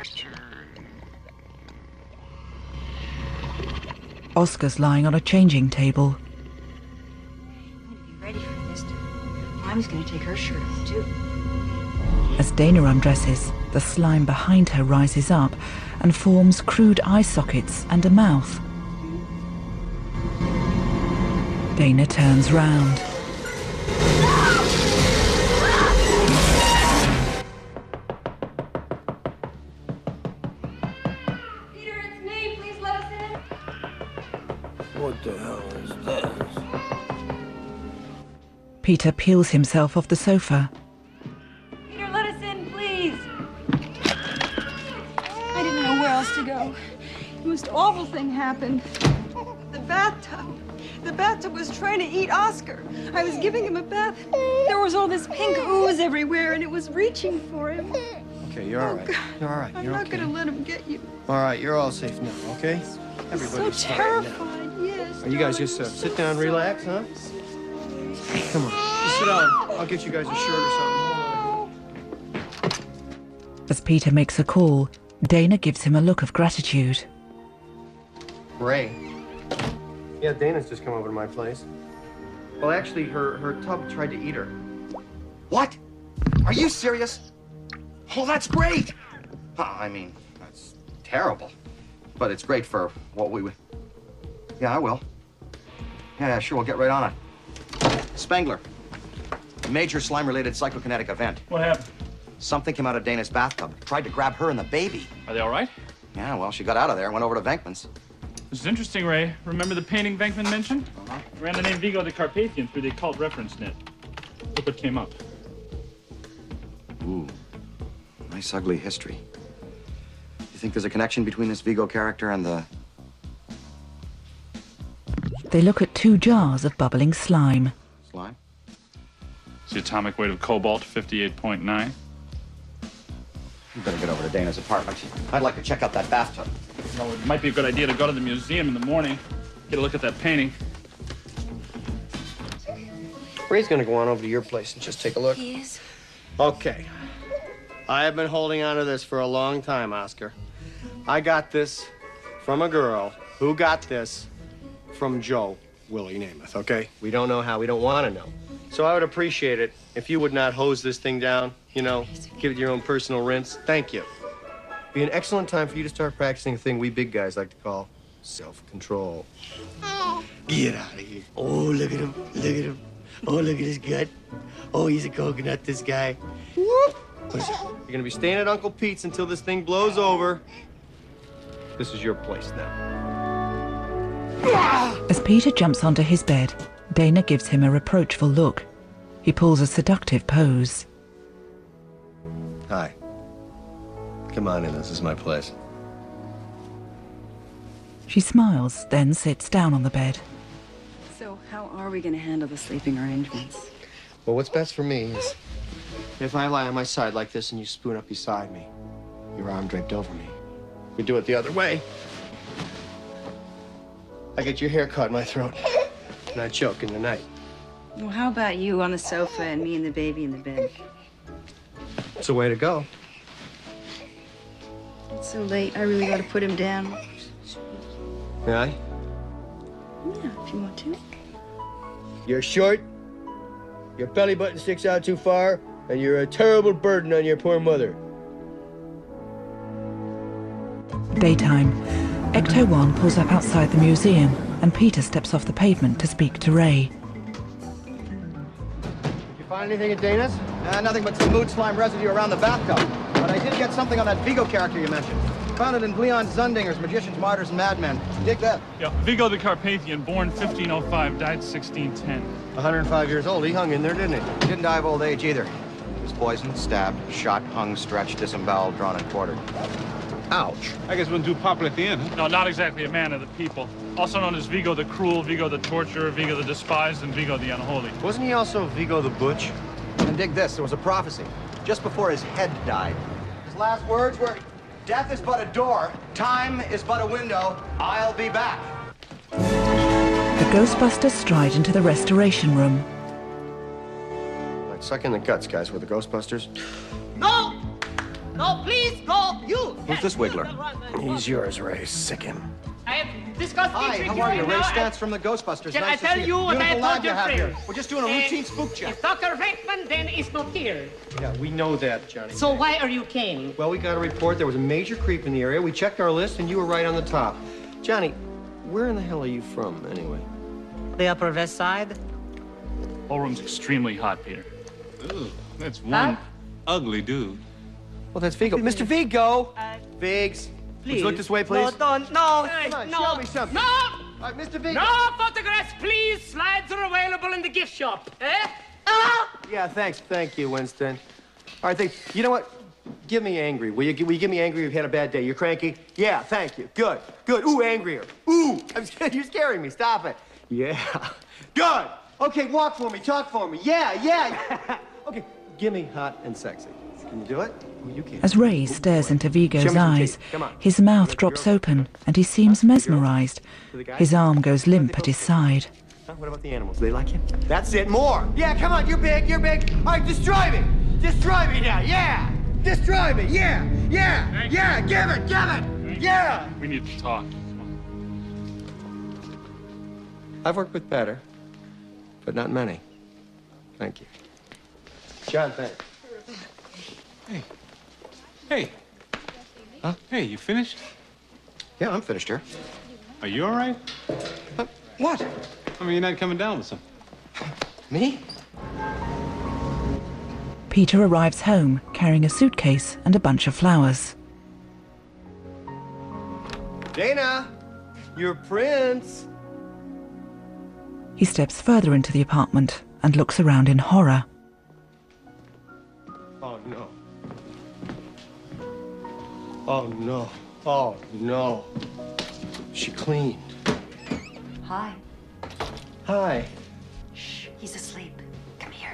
Oscar's lying on a changing table. Be ready for this. Mommy's gonna take her shirt off, too. As Dana undresses, the slime behind her rises up and forms crude eye sockets and a mouth. Dana turns round. What the hell is this? Peter peels himself off the sofa. Peter, let us in, please. I didn't know where else to go. The most awful thing happened. The bathtub. The bathtub was trying to eat Oscar. I was giving him a bath. There was all this pink ooze everywhere, and it was reaching for him. Okay, you're all right. You're all right. I'm You're not okay. gonna let him get you. All right, you're all safe now, okay? Everybody's So fine terrified, yes. now. You guys just sit down, relax, huh? Come on, just sit down. I'll get you guys a shirt or something. As Peter makes a call, Dana gives him a look of gratitude. Ray. Yeah, Dana's just come over to my place. Well, actually, her tub tried to eat her. What? Are you serious? Oh, that's great! I mean, that's terrible. But it's great for what we would... Yeah, I will. Yeah, sure, we'll get right on it. Spengler, major slime-related psychokinetic event. What happened? Something came out of Dana's bathtub. Tried to grab her and the baby. Are they all right? Yeah, well, she got out of there and went over to Venkman's. This is interesting, Ray. Remember the painting Venkman mentioned? Ran the name Vigo the Carpathian through the occult reference net. Look what came up. Ooh, nice ugly history. You think there's a connection between this Vigo character and the... They look at 2 jars of bubbling slime. Slime? It's the atomic weight of cobalt, 58.9. You better get over to Dana's apartment. I'd like to check out that bathtub. Well, it might be a good idea to go to the museum in the morning, get a look at that painting. Ray's gonna go on over to your place and just take a look. He is. Okay. I have been holding on to this for a long time, Oscar. I got this from a girl who got this from Joe Willie Namath, okay? We don't know how, we don't want to know. So I would appreciate it if you would not hose this thing down, you know, give it your own personal rinse. Thank you. Be an excellent time for you to start practicing a thing we big guys like to call self-control. Get out of here. Oh, look at him. Look at him. Oh, look at his gut. Oh, he's a coconut, this guy. Whoop. What is it? You're gonna be staying at Uncle Pete's until this thing blows over. This is your place now. As Peter jumps onto his bed, Dana gives him a reproachful look. He pulls a seductive pose. Hi. Come on in, this is my place. She smiles, then sits down on the bed. So how are we going to handle the sleeping arrangements? Well, what's best for me is if I lie on my side like this and you spoon up beside me, your arm draped over me. We do it the other way. I get your hair caught in my throat, and I choke in the night. Well, how about you on the sofa and me and the baby in the bed? It's a way to go. It's so late, I really got to put him down. May I? Yeah, if you want to. You're short, your belly button sticks out too far, and you're a terrible burden on your poor mother. Daytime. Ecto-1 pulls up outside the museum, and Peter steps off the pavement to speak to Ray. Did you find anything at Dana's? Nothing but some mood slime residue around the bathtub. But I did get something on that Vigo character you mentioned. Found it in Leon Zundinger's Magicians, Martyrs, and Madmen. Dig that. Yeah, Vigo the Carpathian, born 1505, died 1610. 105 years old. He hung in there, didn't he? He didn't die of old age either. He was poisoned, stabbed, shot, hung, stretched, disemboweled, drawn, and quartered. Ouch. I guess it wasn't too popular at the end, huh? No, not exactly a man of the people. Also known as Vigo the Cruel, Vigo the Torturer, Vigo the Despised, and Vigo the Unholy. Wasn't he also Vigo the Butch? And dig this, there was a prophecy. Just before his head died. His last words were, "Death is but a door, time is but a window, I'll be back." The Ghostbusters stride into the restoration room. Like, suck in the guts, guys. We're the Ghostbusters. No! No, please, go! You! Who's this Wiggler? He's yours, Ray. Sick him. I have discussed Hi, things with how you are you? right Ray now. Stantz from the Ghostbusters. Can Nice I tell to see you what I Beautiful told lab your you have friends? here. We're just doing a routine spook check. If Dr. Venkman then is not here. Yeah, we know that, Johnny. So why are you came? Well, we got a report there was a major creep in the area. We checked our list, and you were right on the top. Johnny, where in the hell are you from, anyway? The Upper West Side. Whole room's extremely hot, Peter. Ooh, that's one ugly dude. Well, that's Vigo. Mr. Vigo! Vigs, would you look this way, please? No, don't, no, Come on, no, show me something. no! All right, Mr. Vigo. No photographs, please! Slides are available in the gift shop. Eh? Ah! Yeah, thanks. Thank you, Winston. All right, thanks. You know what? Give me angry. Will you give me angry if you had a bad day? You're cranky? Yeah, thank you. Good, good. Ooh, angrier. Ooh, I'm scared. You're scaring me. Stop it. Yeah. Good. Okay, walk for me. Talk for me. Yeah, yeah. Okay, give me hot and sexy. Can you do it? Oh, you can. As Ray stares into Vigo's Show me some eyes, teeth. Come on. his mouth drops open and he seems mesmerized. His arm goes limp at his side. Huh? What about the animals? Do they like him? That's it. More. Yeah, come on. You're big. You're big. All right, destroy me. Destroy me now. Yeah. Destroy me. Yeah. Yeah. Yeah. Give it. Give it. Yeah. We need to talk. I've worked with better, but not many. Thank you. John, thanks. Hey, Hey. Huh? Hey, you finished? Yeah, I'm finished here. Are you all right? What? I mean, you're not coming down with something. Me? Peter arrives home carrying a suitcase and a bunch of flowers. Dana, your prince. He steps further into the apartment and looks around in horror. Oh, no. Oh, no. Oh, no. She cleaned. Hi. Hi. Shh, he's asleep. Come here.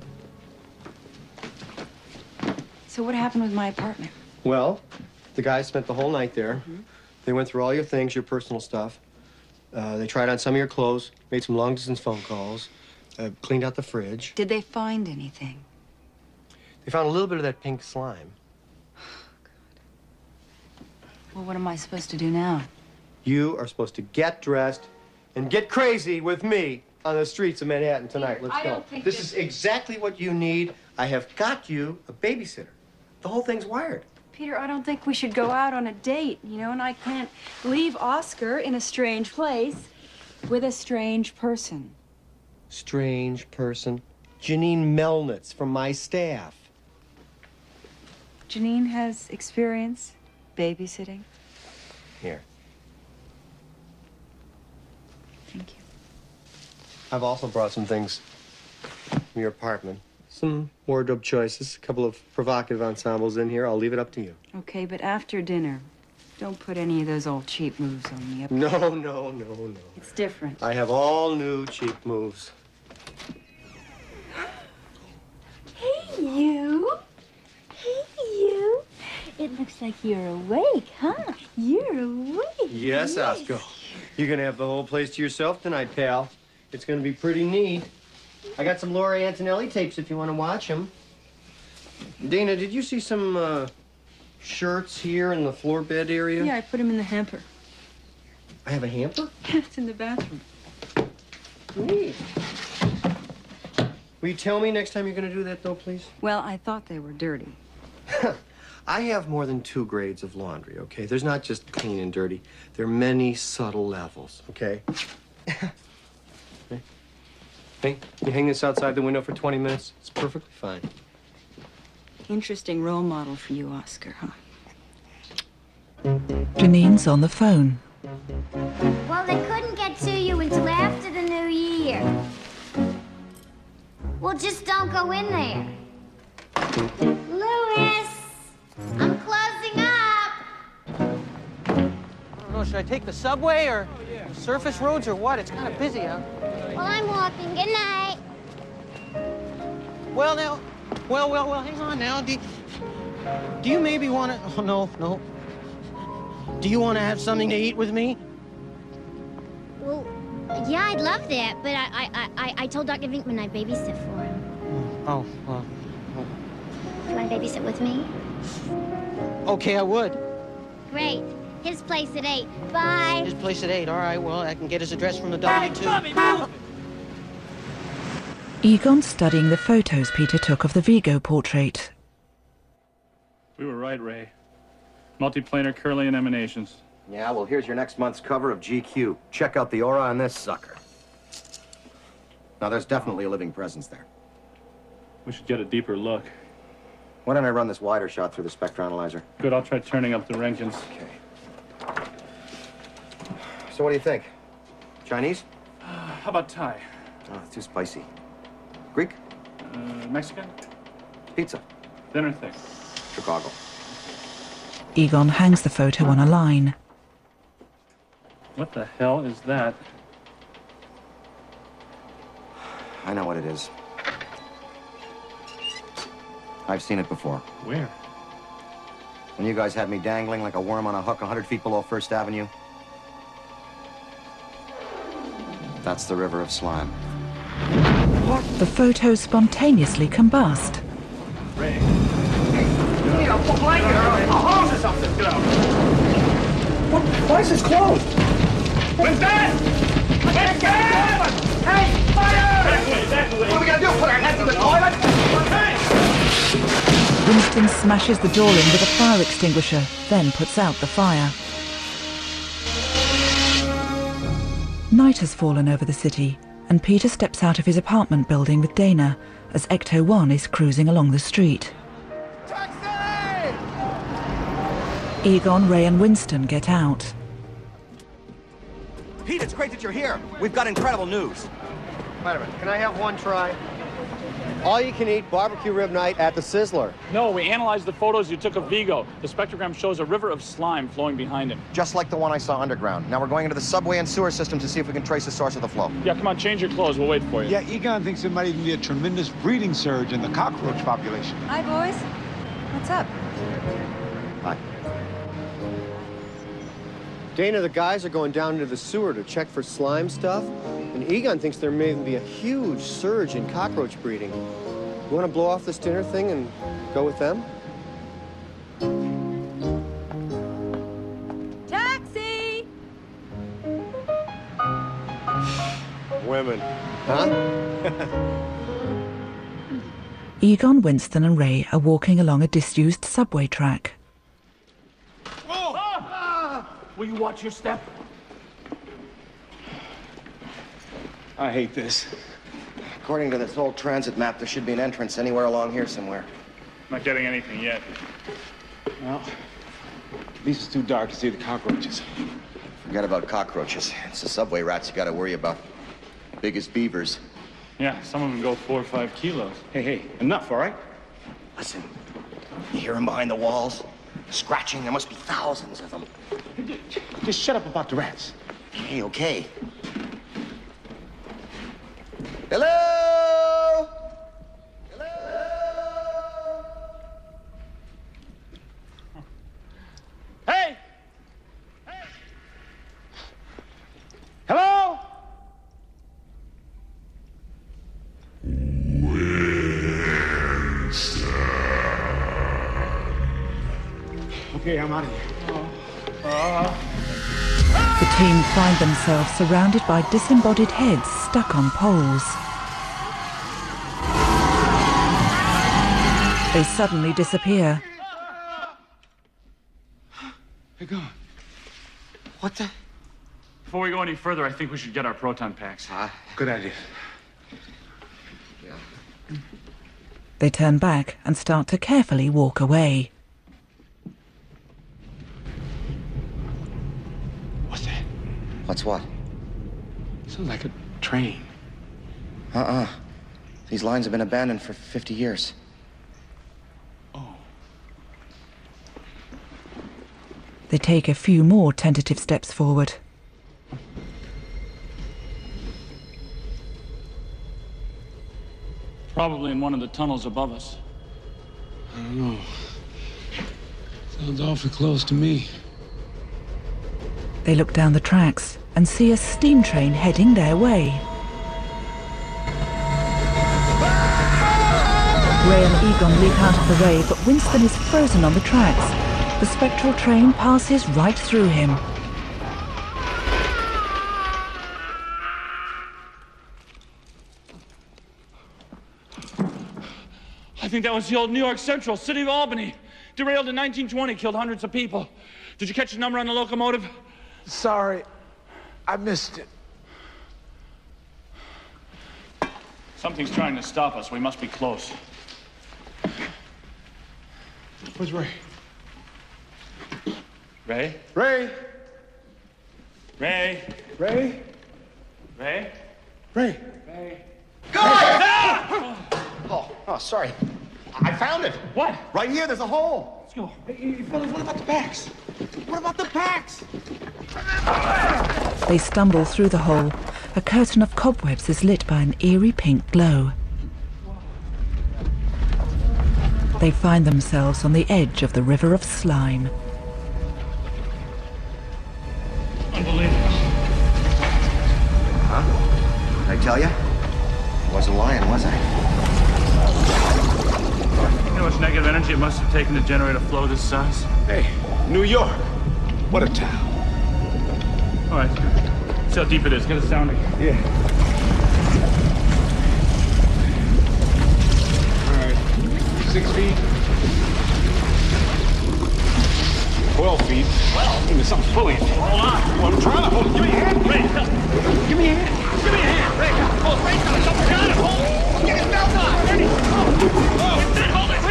So what happened with my apartment? Well, the guys spent the whole night there. They went through all your things, your personal stuff. They tried on some of your clothes, made some long-distance phone calls, cleaned out the fridge. Did they find anything? They found a little bit of that pink slime. Well, what am I supposed to do now? You are supposed to get dressed and get crazy with me on the streets of Manhattan tonight. Let's I go. don't think This that- is exactly what you need. I have got you a babysitter. The whole thing's wired. Peter, I don't think we should go out on a date, you know, and I can't leave Oscar in a strange place with a strange person. Strange person. Janine Melnitz from my staff. Janine has experience babysitting. Here. Thank you. I've also brought some things from your apartment. Some wardrobe choices, a couple of provocative ensembles in here. I'll leave it up to you. Okay, but after dinner, don't put any of those old cheap moves on me. No, no, no, no. It's different. I have all new cheap moves. Hey, you. Hey, you. It looks like you're awake, huh? You're awake. Yes, Oscar. You're gonna have the whole place to yourself tonight, pal. It's gonna be pretty neat. I got some Laura Antonelli tapes if you want to watch them. Dana, did you see some shirts here in the floor bed area? Yeah, I put them in the hamper. I have a hamper? It's in the bathroom. Neat. Will you tell me next time you're gonna do that, though, please? Well, I thought they were dirty. I have more than 2 grades of laundry, okay? There's not just clean and dirty. There are many subtle levels, okay? Hey, you hang this outside the window for 20 minutes, it's perfectly fine. Interesting role model for you, Oscar, huh? Janine's on the phone. Well, they couldn't get to you until after the new year. Well, just don't go in there. Louis, I'm closing up. I don't know, should I take the subway or the surface roads or what? It's kind of busy, huh? Well, I'm walking. Good night. Well, now, well, hang on now. Do you maybe want to... Oh, no. Do you want to have something to eat with me? Well, yeah, I'd love that, but I told Dr. Vinkman I'd babysit for him. Oh, well... Do you want to babysit with me? Okay, I would. Great. His place at 8. Bye. His place at 8. All right, well, I can get his address from the W2. Egon's studying the photos Peter took of the Vigo portrait. We were right, Ray. Multiplanar Curlian emanations. Yeah, well, here's your next month's cover of GQ. Check out the aura on this sucker. Now, there's definitely a living presence there. We should get a deeper look. Why don't I run this wider shot through the spectroanalyzer? Good, I'll try turning up the Roentgens. Okay. So what do you think? Chinese? How about Thai? Oh, it's too spicy. Greek? Mexican? Pizza. Dinner thing. Chicago. Egon hangs the photo on a line. What the hell is that? I know what it is. I've seen it before. Where? When you guys had me dangling like a worm on a hook 100 feet below First Avenue. That's the river of slime. The photos spontaneously combust. Ray. You need a blanket or a hose or something. Get out. Why is this closed? What's that? Hey, fire! Back away. What are we gonna do? Put our heads in the toilet? Wind Winston smashes the door in with a fire extinguisher, then puts out the fire. Night has fallen over the city, and Peter steps out of his apartment building with Dana as Ecto-1 is cruising along the street. Egon, Ray and Winston get out. Pete, it's great that you're here. We've got incredible news. Wait a minute, can I have one try? All-you-can-eat barbecue rib night at the Sizzler. No, we analyzed the photos you took of Vigo. The spectrogram shows a river of slime flowing behind him. Just like the one I saw underground. Now we're going into the subway and sewer system to see if we can trace the source of the flow. Yeah, come on, change your clothes. We'll wait for you. Yeah, Egon thinks there might even be a tremendous breeding surge in the cockroach population. Hi, boys. What's up? Hi. Dana, the guys are going down into the sewer to check for slime stuff, and Egon thinks there may be a huge surge in cockroach breeding. You want to blow off this dinner thing and go with them? Taxi! Women. Huh? Egon, Winston and Ray are walking along a disused subway track. Will you watch your step? I hate this. According to this old transit map, there should be an entrance anywhere along here somewhere. Not getting anything yet. Well, at least it's too dark to see the cockroaches. Forget about cockroaches. It's the subway rats you gotta worry about. Big as beavers. Yeah, some of them go 4 or 5 kilos. Hey, enough, all right? Listen, you hear them behind the walls? Scratching, there must be thousands of them. Just shut up about the rats. Okay, okay. Hello? Hey! Hello? Okay, I'm out of here. The team find themselves surrounded by disembodied heads stuck on poles. They suddenly disappear. Hey, go. What the? Before we go any further, I think we should get our proton packs. Good idea. They turn back and start to carefully walk away. What's that? What's what? Sounds like a train. These lines have been abandoned for 50 years. They take a few more tentative steps forward. Probably in one of the tunnels above us. I don't know. Sounds awfully close to me. They look down the tracks and see a steam train heading their way. Ray and Egon leap out of the way, but Winston is frozen on the tracks. The spectral train passes right through him. I think that was the old New York Central, City of Albany. Derailed in 1920, killed hundreds of people. Did you catch the number on the locomotive? Sorry, I missed it. Something's trying to stop us. We must be close. Where's Ray? Ray? Ray? Ray? Ray? Ray? Ray? Ray? Oh, sorry. I found it. What? Right here, there's a hole. Let's go. Hey, fellas, what about the packs? What about the packs? They stumble through the hole. A curtain of cobwebs is lit by an eerie pink glow. They find themselves on the edge of the river of slime. Unbelievable. Huh? Did I tell you? I wasn't lying, was I? You know how much negative energy it must have taken to generate a flow this size? Hey, New York. What a town. All right. See how deep it is. Get a sounding. Yeah. All right. 6 feet. 12 feet. 12? Give me something pulling. Hold on. Well, I'm trying to hold it. Give me a hand. Ray, give me a hand. Give me a hand. Ray, hold it. Ray's got it. Something got it. Hold it. Get his belt on. Ready? Hold it.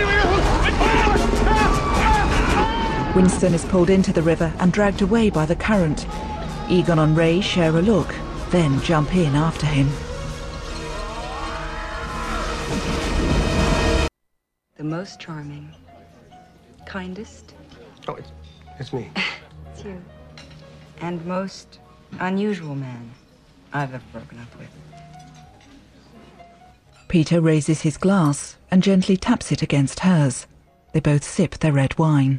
Winston is pulled into the river and dragged away by the current. Egon and Ray share a look, then jump in after him. The most charming, kindest. Oh, it's me. It's you. And most unusual man I've ever broken up with. Peter raises his glass and gently taps it against hers. They both sip their red wine.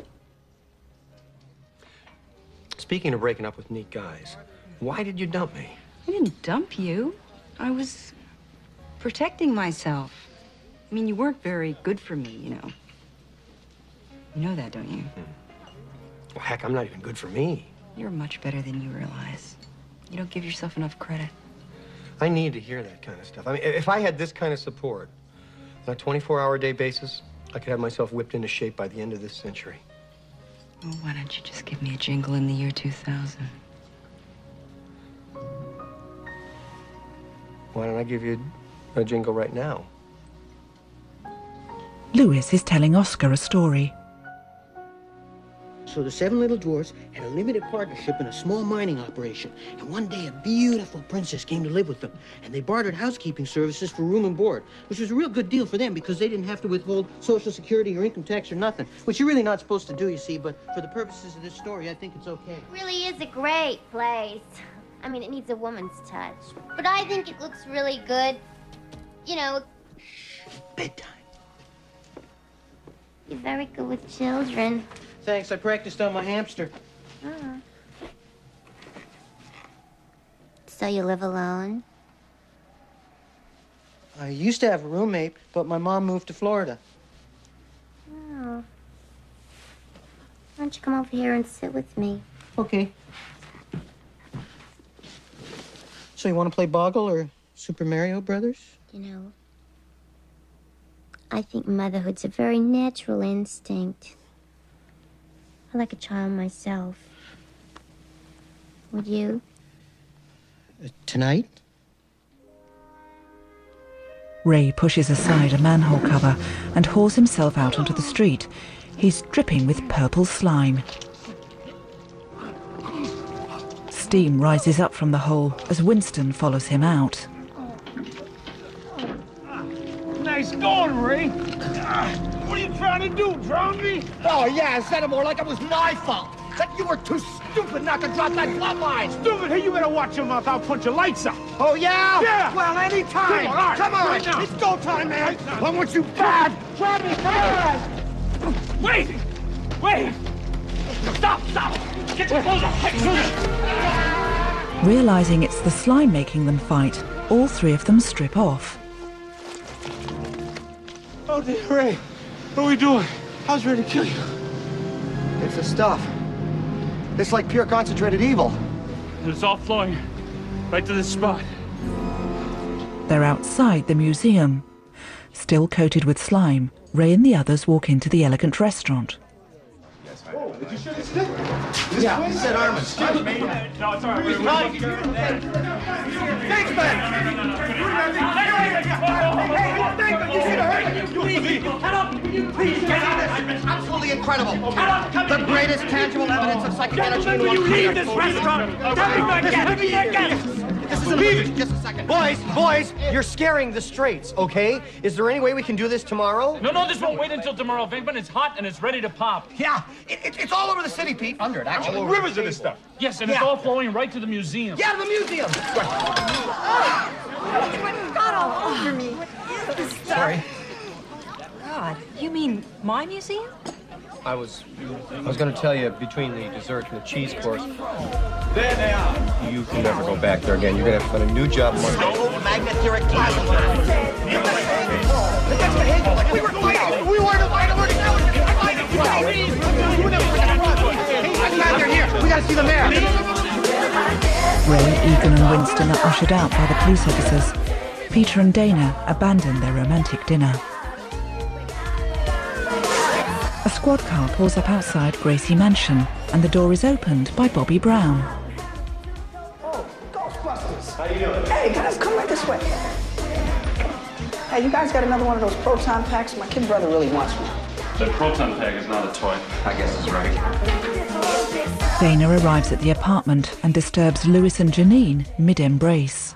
Speaking of breaking up with neat guys, why did you dump me? I didn't dump you. I was protecting myself. I mean, you weren't very good for me, you know. You know that, don't you? Well, heck, I'm not even good for me. You're much better than you realize. You don't give yourself enough credit. I need to hear that kind of stuff. I mean, if I had this kind of support on a 24-hour-a-day basis, I could have myself whipped into shape by the end of this century. Well, why don't you just give me a jingle in the year 2000? Why don't I give you a jingle right now? Louis is telling Oscar a story. So the Seven Little Dwarfs had a limited partnership in a small mining operation. And one day, a beautiful princess came to live with them. And they bartered housekeeping services for room and board, which was a real good deal for them because they didn't have to withhold Social Security or income tax or nothing, which you're really not supposed to do, you see. But for the purposes of this story, I think it's okay. It really is a great place. I mean, it needs a woman's touch. But I think it looks really good. You know... Bedtime. You're very good with children. Thanks, I practiced on my hamster. Oh. So you live alone? I used to have a roommate, but my mom moved to Florida. Oh. Why don't you come over here and sit with me? Okay. So you want to play Boggle or Super Mario Brothers? You know, I think motherhood's a very natural instinct. I like a child myself. Would you? Tonight? Ray pushes aside a manhole cover and haws himself out onto the street. He's dripping with purple slime. Steam rises up from the hole as Winston follows him out. Nice going, Ray. What are you trying to do, drown me? Oh, yeah, it sounded more like it was my fault. That you were too stupid not to drop that plumb line. Stupid? Hey, you better watch your mouth. I'll put your lights out. Oh, yeah? Yeah. Well, anytime. Come on. Right now. It's go time, man. I want you bad. Drop me bad. Wait. Wait. Stop. Get your clothes off. Realizing it's the slime making them fight, all three of them strip off. Oh, dear, Ray. What are we doing? I was ready to kill you. It's the stuff. It's like pure concentrated evil. And it's all flowing right to this spot. They're outside the museum. Still coated with slime, Ray and the others walk into the elegant restaurant. Oh, did you show this thing? Yeah, he said Armin. No, it's all right. Thanks, man. You should have heard it. Please, get out of this. It's absolutely incredible. The greatest tangible evidence of psychic energy in one Leave this restaurant. Leave it. Just a second. Boys, you're scaring the straights, okay? Is there any way we can do this tomorrow? No, this won't wait until tomorrow, Venkman. It's hot and it's ready to pop. Yeah, it's all over the city, Pete. Under it, actually. All rivers of this stuff. Yes, and it's all flowing right to the museum. Yeah, the museum. It got all over me. Sorry. God, you mean my museum? I was going to tell you, between the dessert and the cheese course, There they are. you can never go back there again. You're going to have to find a new job Monday. Magnetheric plasma. Against behavior like we were fighting. We weren't fighting. I'm glad you're here. We gotta see the mayor. Ray, Egan and Winston are ushered out by the police officers. Peter and Dana abandon their romantic dinner. A squad car pulls up outside Gracie Mansion, and the door is opened by Bobby Brown. Oh, Ghostbusters! How you doing? Hey, guys, come right this way. Hey, you guys got another one of those proton packs? My kid brother really wants one. The proton pack is not a toy. I guess it's right. Dana arrives at the apartment and disturbs Louis and Janine mid-embrace.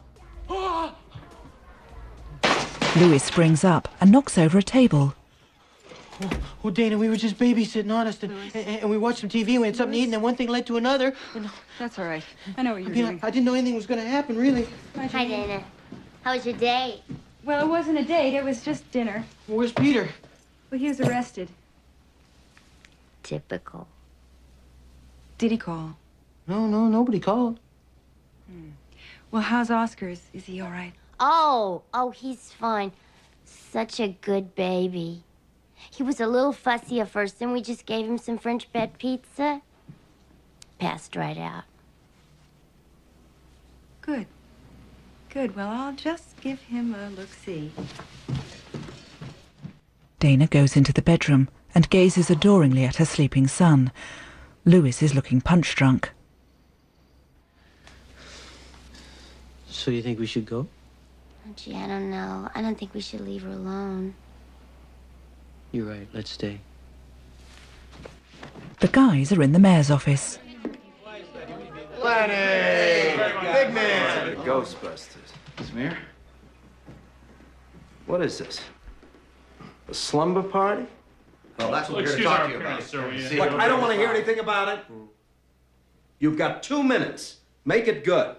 Louis springs up and knocks over a table. Oh, Dana, we were just babysitting, honest, and we watched some TV and we had something to eat, and then one thing led to another. And, That's all right. I know what you're doing. I didn't know anything was going to happen, really. Hi, Dana. How was your date? Well, it wasn't a date. It was just dinner. Where's Peter? Well, he was arrested. Typical. Did he call? No, nobody called. Well, how's Oscar? Is he all right? Oh, he's fine. Such a good baby. He was a little fussy at first, then we just gave him some French bed pizza. Passed right out. Good. Good. Well, I'll just give him a look-see. Dana goes into the bedroom and gazes adoringly at her sleeping son. Louis is looking punch-drunk. So you think we should go? Oh, gee, I don't know. I don't think we should leave her alone. You're right. Let's stay. The guys are in the mayor's office. Lenny! Big man! The Ghostbusters. Mr. Mayor? What is this? A slumber party? Well, that's what we're here to talk to you about. Look, I don't want to hear anything about it. You've got 2 minutes. Make it good.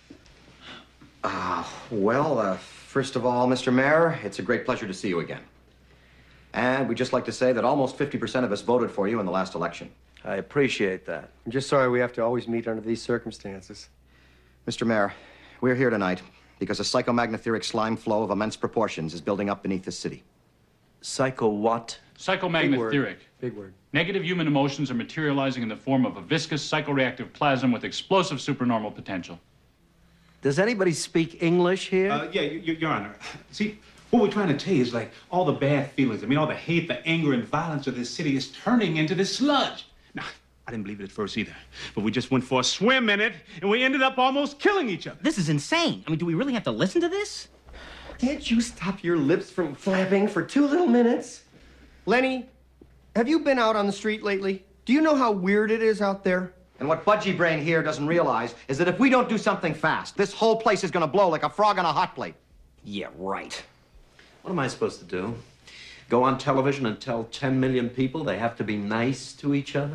First of all, Mr. Mayor, it's a great pleasure to see you again. And we'd just like to say that almost 50% of us voted for you in the last election. I appreciate that. I'm just sorry we have to always meet under these circumstances. Mr. Mayor, we're here tonight because a psychomagnetheric slime flow of immense proportions is building up beneath the city. Psycho what? Psychomagnetheric. Big word. Negative human emotions are materializing in the form of a viscous psychoreactive plasm with explosive supernormal potential. Does anybody speak English here? Yeah, Your Honor. See, what we're trying to tell you is like all the bad feelings, all the hate, the anger, and violence of this city is turning into this sludge. Now, I didn't believe it at first either, but we just went for a swim in it, and we ended up almost killing each other. This is insane. Do we really have to listen to this? Can't you stop your lips from flapping for 2 little minutes? Lenny, have you been out on the street lately? Do you know how weird it is out there? And what Budgie Brain here doesn't realize is that if we don't do something fast, this whole place is going to blow like a frog on a hot plate. Yeah, right. What am I supposed to do? Go on television and tell 10 million people they have to be nice to each other?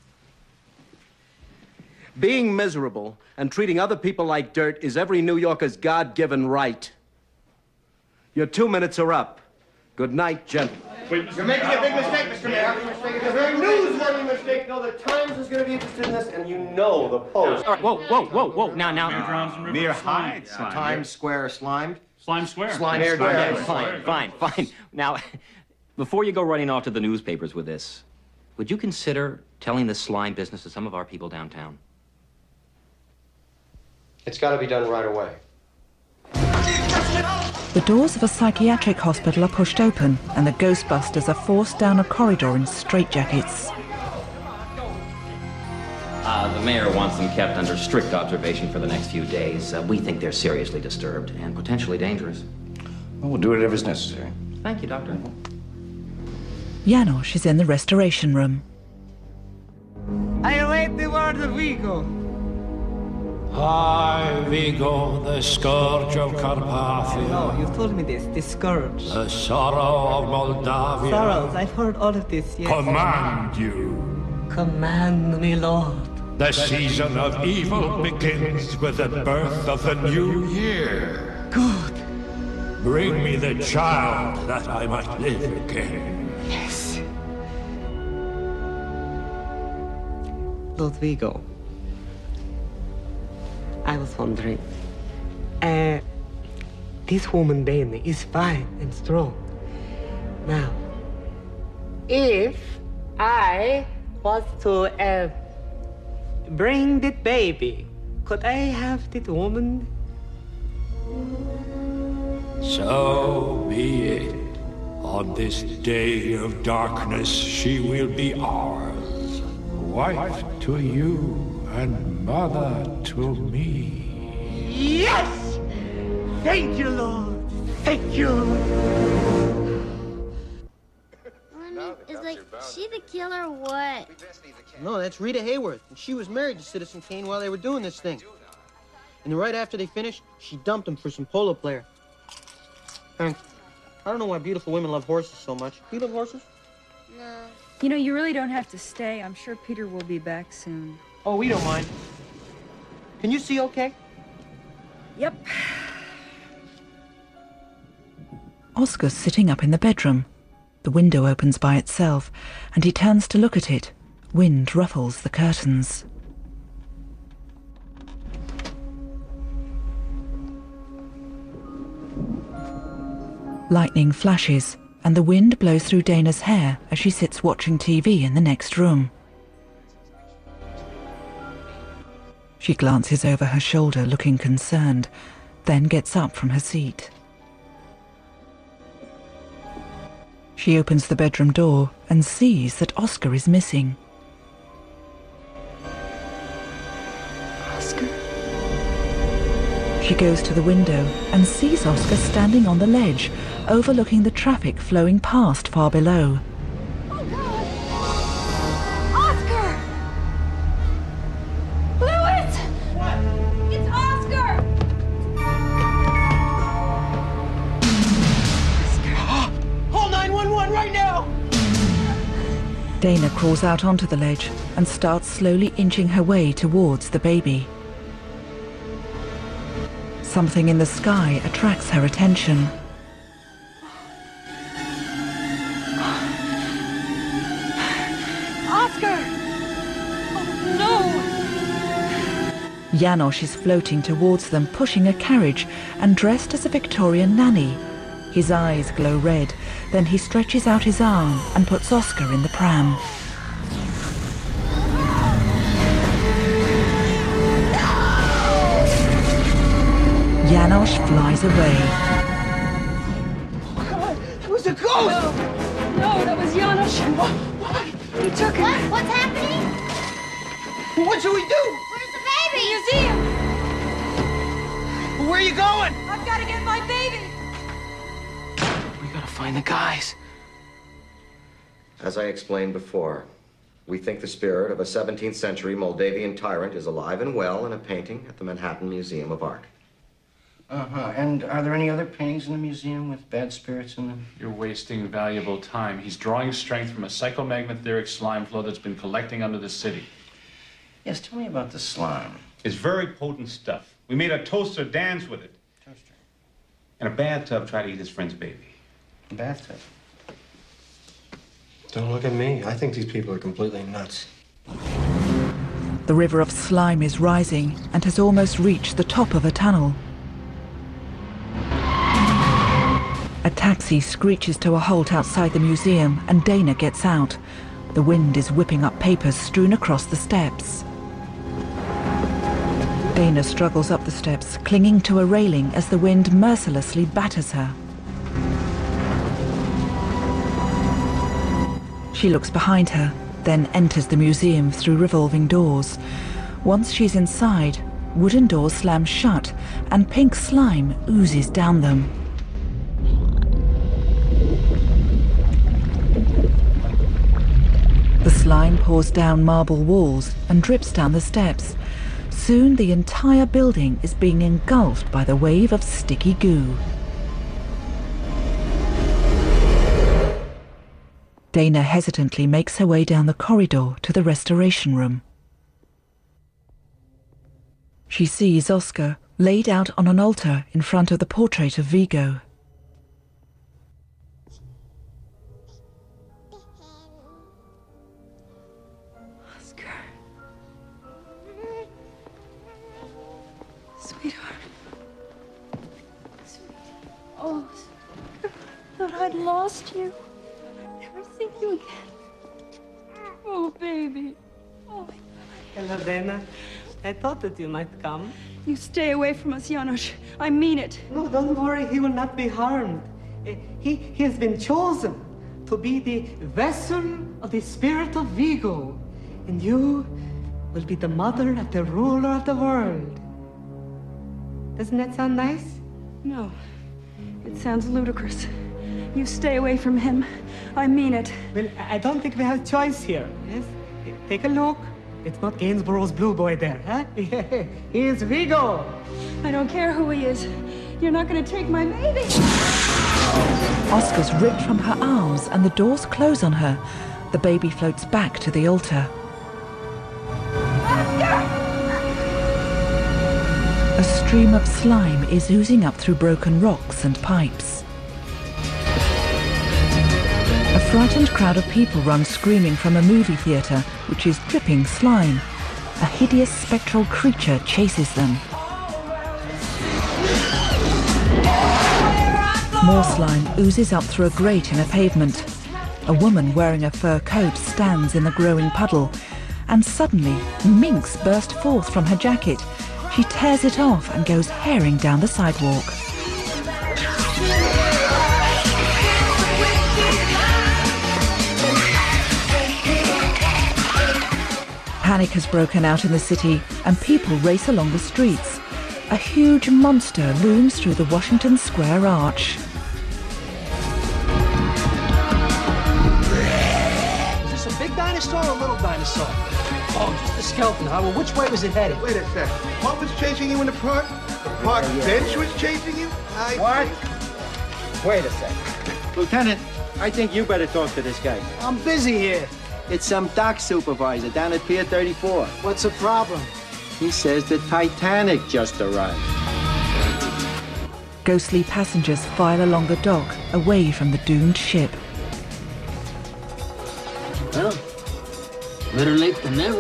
Being miserable and treating other people like dirt is every New Yorker's God-given right. Your 2 minutes are up. Good night, gentlemen. You're making a big mistake, Mr. Mayor. It's a very newsworthy mistake. No, the Times is going to be interested in this, and you know the Post. All right, whoa. Now. Mere Hyde. Times Square slimed. Slime Square. Slime Square. Fine. Now, before you go running off to the newspapers with this, would you consider telling the slime business to some of our people downtown? It's got to be done right away. The doors of a psychiatric hospital are pushed open, and the Ghostbusters are forced down a corridor in straitjackets. The mayor wants them kept under strict observation for the next few days. We think they're seriously disturbed and potentially dangerous. Well, we'll do whatever is necessary. Thank you, Doctor. Janosch is in the restoration room. I await the word of Vigo. I, Vigo, the scourge of Carpathia. No, you told me this, the scourge. The sorrow of Moldavia. Sorrows, I've heard all of this, yes. Command you. Command me, Lord. The season of evil begins with the birth of the new year. Good. Bring me the child that I might live again. Yes. Lord Vigo, I was wondering, this woman Dana is fine and strong. Now, if I was to bring that baby, could I have that woman? So be it. On this day of darkness, she will be ours. Wife to you and mother to me. Yes! Thank you, Lord. Thank you. Is like she the killer or what? No, that's Rita Hayworth. And she was married to Citizen Kane while they were doing this thing. And right after they finished, she dumped him for some polo player. Thanks. I don't know why beautiful women love horses so much. Do you love horses? No. You know, you really don't have to stay. I'm sure Peter will be back soon. Oh, we don't mind. Can you see okay? Yep. Oscar's sitting up in the bedroom. The window opens by itself, and he turns to look at it. Wind ruffles the curtains. Lightning flashes, and the wind blows through Dana's hair as she sits watching TV in the next room. She glances over her shoulder, looking concerned, then gets up from her seat. She opens the bedroom door and sees that Oscar is missing. Oscar? She goes to the window and sees Oscar standing on the ledge, overlooking the traffic flowing past far below. Oscar! Louis! What? It's Oscar! Call 911 right now! Dana crawls out onto the ledge and starts slowly inching her way towards the baby. Something in the sky attracts her attention. Oscar! Oh, no! Janosch is floating towards them, pushing a carriage and dressed as a Victorian nanny. His eyes glow red, then he stretches out his arm and puts Oscar in the pram. Janosch flies away. It was a ghost! No, that was Janosch. What? He took it. What's happening? What should we do? Where's the baby? Museum! Where are you going? I've got to get my baby! We gotta find the guys. As I explained before, we think the spirit of a 17th century Moldavian tyrant is alive and well in a painting at the Manhattan Museum of Art. Uh-huh. And are there any other paintings in the museum with bad spirits in them? You're wasting valuable time. He's drawing strength from a psychomagnetic slime flow that's been collecting under the city. Yes, tell me about the slime. It's very potent stuff. We made a toaster dance with it. Toaster? And a bathtub tried to eat his friend's baby. A bathtub? Don't look at me. I think these people are completely nuts. The river of slime is rising and has almost reached the top of a tunnel. A taxi screeches to a halt outside the museum and Dana gets out. The wind is whipping up papers strewn across the steps. Dana struggles up the steps, clinging to a railing as the wind mercilessly batters her. She looks behind her, then enters the museum through revolving doors. Once she's inside, wooden doors slam shut and pink slime oozes down them. The slime pours down marble walls and drips down the steps. Soon the entire building is being engulfed by the wave of sticky goo. Dana hesitantly makes her way down the corridor to the restoration room. She sees Oscar laid out on an altar in front of the portrait of Vigo. Oscar. Sweetheart. Sweetie. Oh, I thought I'd lost you. I'd never see you again. Oh, baby. Oh. Hello, Dana. I thought that you might come. You stay away from us, Janosch. I mean it. No, don't worry. He will not be harmed. He has been chosen to be the vessel of the spirit of Vigo. And you will be the mother of the ruler of the world. Doesn't that sound nice? No. It sounds ludicrous. You stay away from him. I mean it. Well, I don't think we have a choice here. Yes? Take a look. It's not Gainsborough's blue boy there, huh? He is Vigo. I don't care who he is. You're not going to take my baby. Oscar's ripped from her arms and the doors close on her. The baby floats back to the altar. A stream of slime is oozing up through broken rocks and pipes. A frightened crowd of people run screaming from a movie theatre, which is dripping slime. A hideous spectral creature chases them. More slime oozes up through a grate in a pavement. A woman wearing a fur coat stands in the growing puddle, and suddenly minks burst forth from her jacket. She tears it off and goes herring down the sidewalk. Panic has broken out in the city, and people race along the streets. A huge monster looms through the Washington Square arch. Is this a big dinosaur or a little dinosaur? Oh, just a skeleton, huh? Well, which way was it headed? Wait a sec. What was chasing you in the park? The park bench was chasing you? What? Wait a sec. Lieutenant, I think you better talk to this guy. I'm busy here. It's some dock supervisor down at Pier 34. What's the problem? He says the Titanic just arrived. Ghostly passengers file along the dock, away from the doomed ship. Well, better late than never.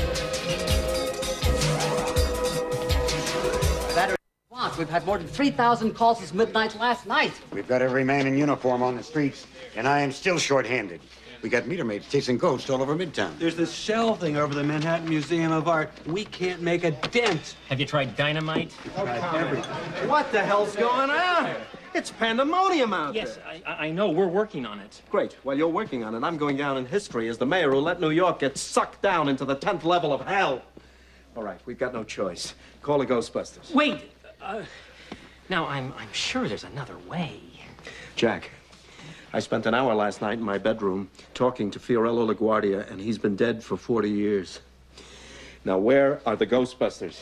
We've had more than 3,000 calls since midnight last night. We've got every man in uniform on the streets, and I am still short-handed. We got meter maids chasing ghosts all over Midtown. There's this shelving over the Manhattan Museum of Art. We can't make a dent. Have you tried dynamite? Everything. What the hell's going on? It's pandemonium out there. Yes, I know. We're working on it. Great. While you're working on it, I'm going down in history as the mayor who let New York get sucked down into the 10th level of hell. All right, we've got no choice. Call the Ghostbusters. Wait. Now, I'm sure there's another way. Jack, I spent an hour last night in my bedroom talking to Fiorello LaGuardia, and he's been dead for 40 years. Now, where are the Ghostbusters?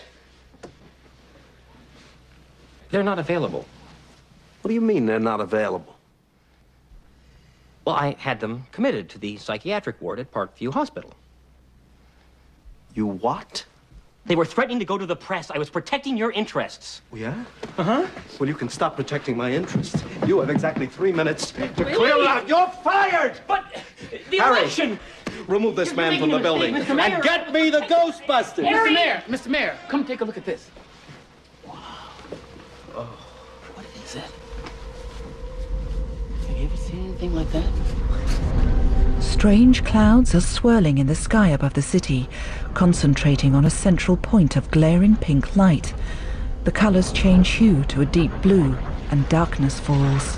They're not available. What do you mean they're not available? Well, I had them committed to the psychiatric ward at Parkview Hospital. You what? They were threatening to go to the press. I was protecting your interests. Yeah? Uh-huh. Well, you can stop protecting my interests. You have exactly 3 minutes to clear out. You're fired! But the Harry, election... remove this man from the building Mr. Mayor. and get me the Ghostbusters! Mr. Mayor, come take a look at this. Wow. Oh, what is it? Have you ever seen anything like that? Strange clouds are swirling in the sky above the city, concentrating on a central point of glaring pink light. The colors change hue to a deep blue, and darkness falls.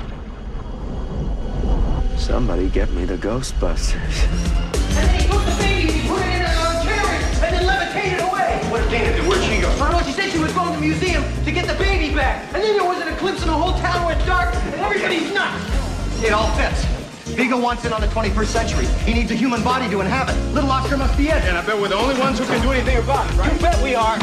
Somebody get me the Ghostbusters. And then he took the baby, put it in a carriage, and then levitated away. What did Dana do? Where'd she go? I don't know. She said she was going to the museum to get the baby back. And then there was an eclipse and the whole town went dark, and everybody's nuts. It all fits. Vigo wants in on the 21st century. He needs a human body to inhabit. Little Oscar must be it. And I bet we're the only ones who can do anything about it, right? You bet we are.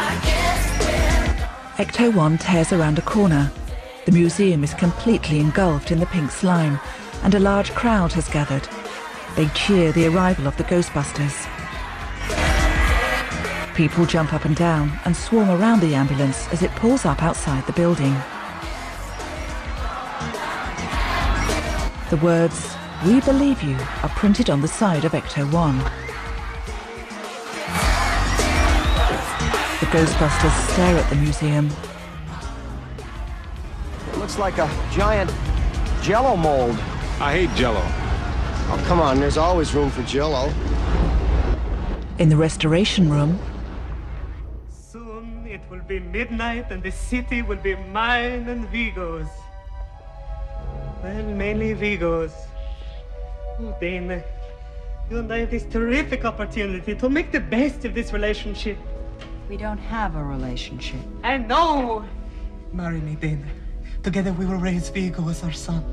Ecto-1 tears around a corner. The museum is completely engulfed in the pink slime, and a large crowd has gathered. They cheer the arrival of the Ghostbusters. People jump up and down and swarm around the ambulance as it pulls up outside the building. The words, "We believe you," are printed on the side of Ecto-1. The Ghostbusters stare at the museum. It looks like a giant Jell-O mold. I hate Jell-O. Oh, come on. There's always room for Jell-O. In the restoration room, Soon it will be midnight and the city will be mine and Vigo's. Well, mainly Vigos. Oh, Dana, you and I have this terrific opportunity to make the best of this relationship. We don't have a relationship. I know! Marry me, Dana. Together we will raise Vigo as our son.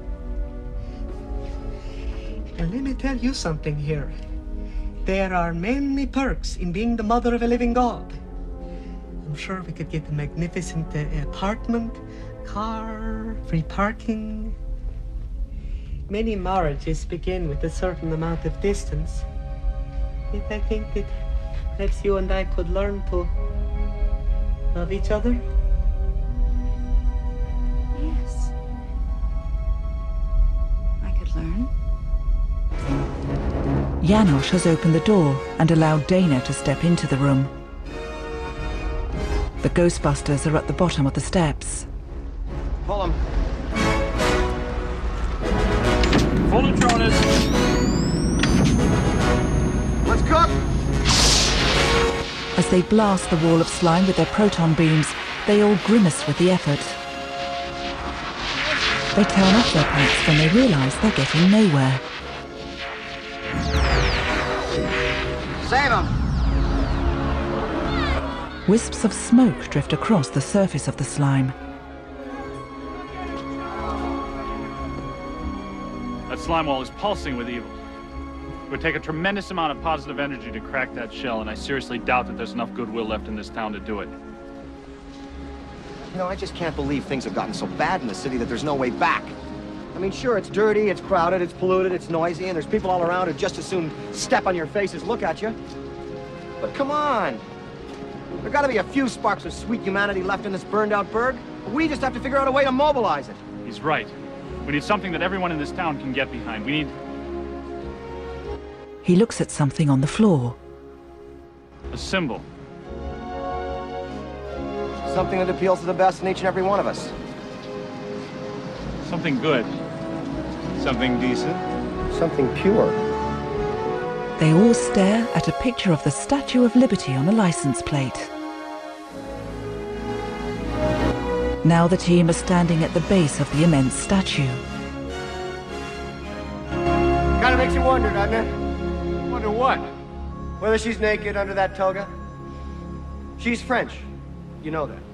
And let me tell you something here. There are many perks in being the mother of a living God. I'm sure we could get a magnificent apartment, car, free parking. Many marriages begin with a certain amount of distance. Yet I think that perhaps you and I could learn to love each other. Yes. I could learn. Janosch has opened the door and allowed Dana to step into the room. The Ghostbusters are at the bottom of the steps. Pull him. Full Neutronis. Let's cook! As they blast the wall of slime with their proton beams, they all grimace with the effort. They turn off their packs when they realise they're getting nowhere. Save him! Wisps of smoke drift across the surface of the slime. That slime wall is pulsing with evil. It would take a tremendous amount of positive energy to crack that shell, and I seriously doubt that there's enough goodwill left in this town to do it. You know, I just can't believe things have gotten so bad in the city that there's no way back. I mean, sure, it's dirty, it's crowded, it's polluted, it's noisy, and there's people all around who just as soon step on your face as look at you. But come on. There gotta be a few sparks of sweet humanity left in this burned-out burg. We just have to figure out a way to mobilize it. He's right. We need something that everyone in this town can get behind. We need... He looks at something on the floor. a symbol. Something that appeals to the best in each and every one of us. Something good. Something decent. Something pure. They all stare at a picture of the Statue of Liberty on a license plate. Now the team are standing at the base of the immense statue. Kind of makes you wonder, doesn't it? Wonder what? Whether she's naked under that toga. She's French. You know that.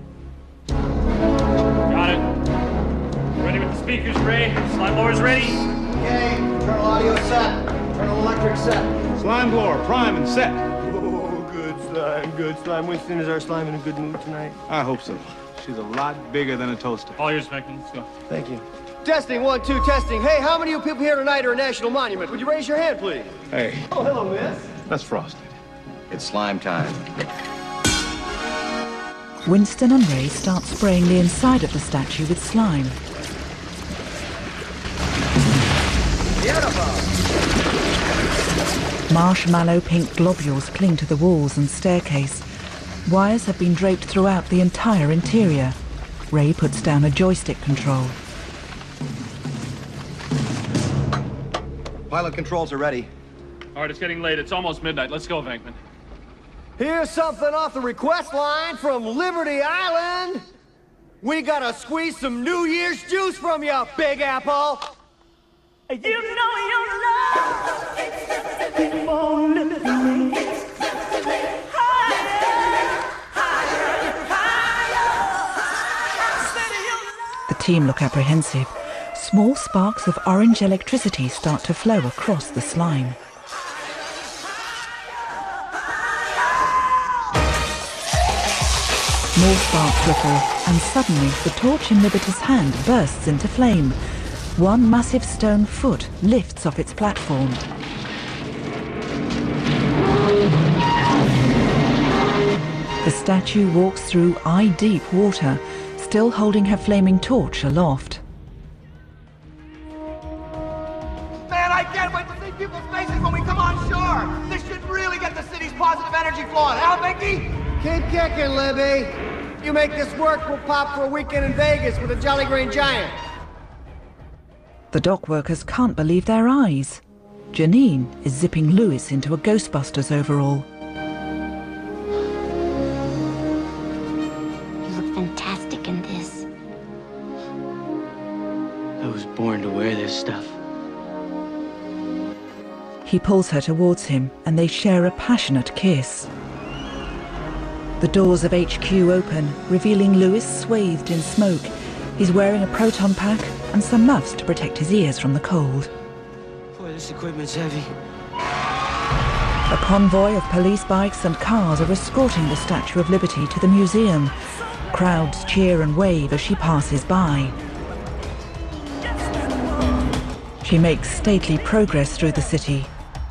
Got it. Ready with the speakers, Ray? Slime blower's ready? Okay, internal audio set. Internal electric set. Slime blower, prime and set. Oh, good slime, good slime. Winston, is our slime in a good mood tonight? I hope so. She's a lot bigger than a toaster. All yours, Beckman. Let's go. Thank you. Testing, 1, 2, testing. Hey, how many of you people here tonight are a national monument? Would you raise your hand, please? Hey. Oh, hello, miss. That's Frosted. It's slime time. Winston and Ray start spraying the inside of the statue with slime. Beautiful. Marshmallow pink globules cling to the walls and staircase. Wires have been draped throughout the entire interior. Ray puts down a joystick control. Pilot controls are ready. All right, it's getting late. It's almost midnight. Let's go, Venkman. Here's something off the request line from Liberty Island. We gotta squeeze some New Year's juice from you, Big Apple. You know your love is more living. The team look apprehensive. Small sparks of orange electricity start to flow across the slime. More sparks ripple, and suddenly the torch in Liberty's hand bursts into flame. One massive stone foot lifts off its platform. The statue walks through eye-deep water, still holding her flaming torch aloft. Man, I can't wait to see people's faces when we come on shore. This should really get the city's positive energy flowing, huh, Mickey? Keep kicking, Libby. You make this work, we'll pop for a weekend in Vegas with a Jolly Green Giant. The dock workers can't believe their eyes. Janine is zipping Lewis into a Ghostbusters overall. You look fantastic in this. Those born to wear this stuff. He pulls her towards him and they share a passionate kiss. The doors of HQ open, revealing Lewis swathed in smoke. He's wearing a proton pack and some muffs to protect his ears from the cold. Boy, this equipment's heavy. A convoy of police bikes and cars are escorting the Statue of Liberty to the museum. Crowds cheer and wave as she passes by. She makes stately progress through the city.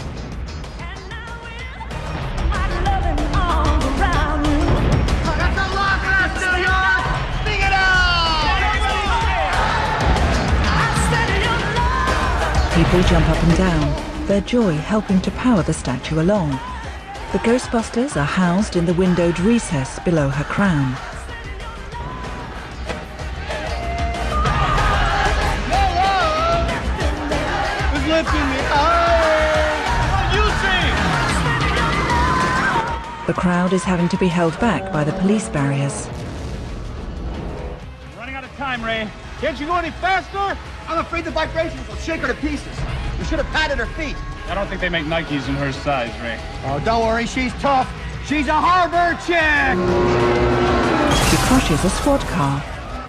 People jump up and down, their joy helping to power the statue along. The Ghostbusters are housed in the windowed recess below her crown. Who's lifting me higher? You sing! The crowd is having to be held back by the police barriers. Running out of time, Ray. Can't you go any faster? I'm afraid the vibrations will shake her to pieces. You should have patted her feet. I don't think they make Nikes in her size, Ray. Oh, don't worry, she's tough. She's a harbor chick! She crushes a squad car.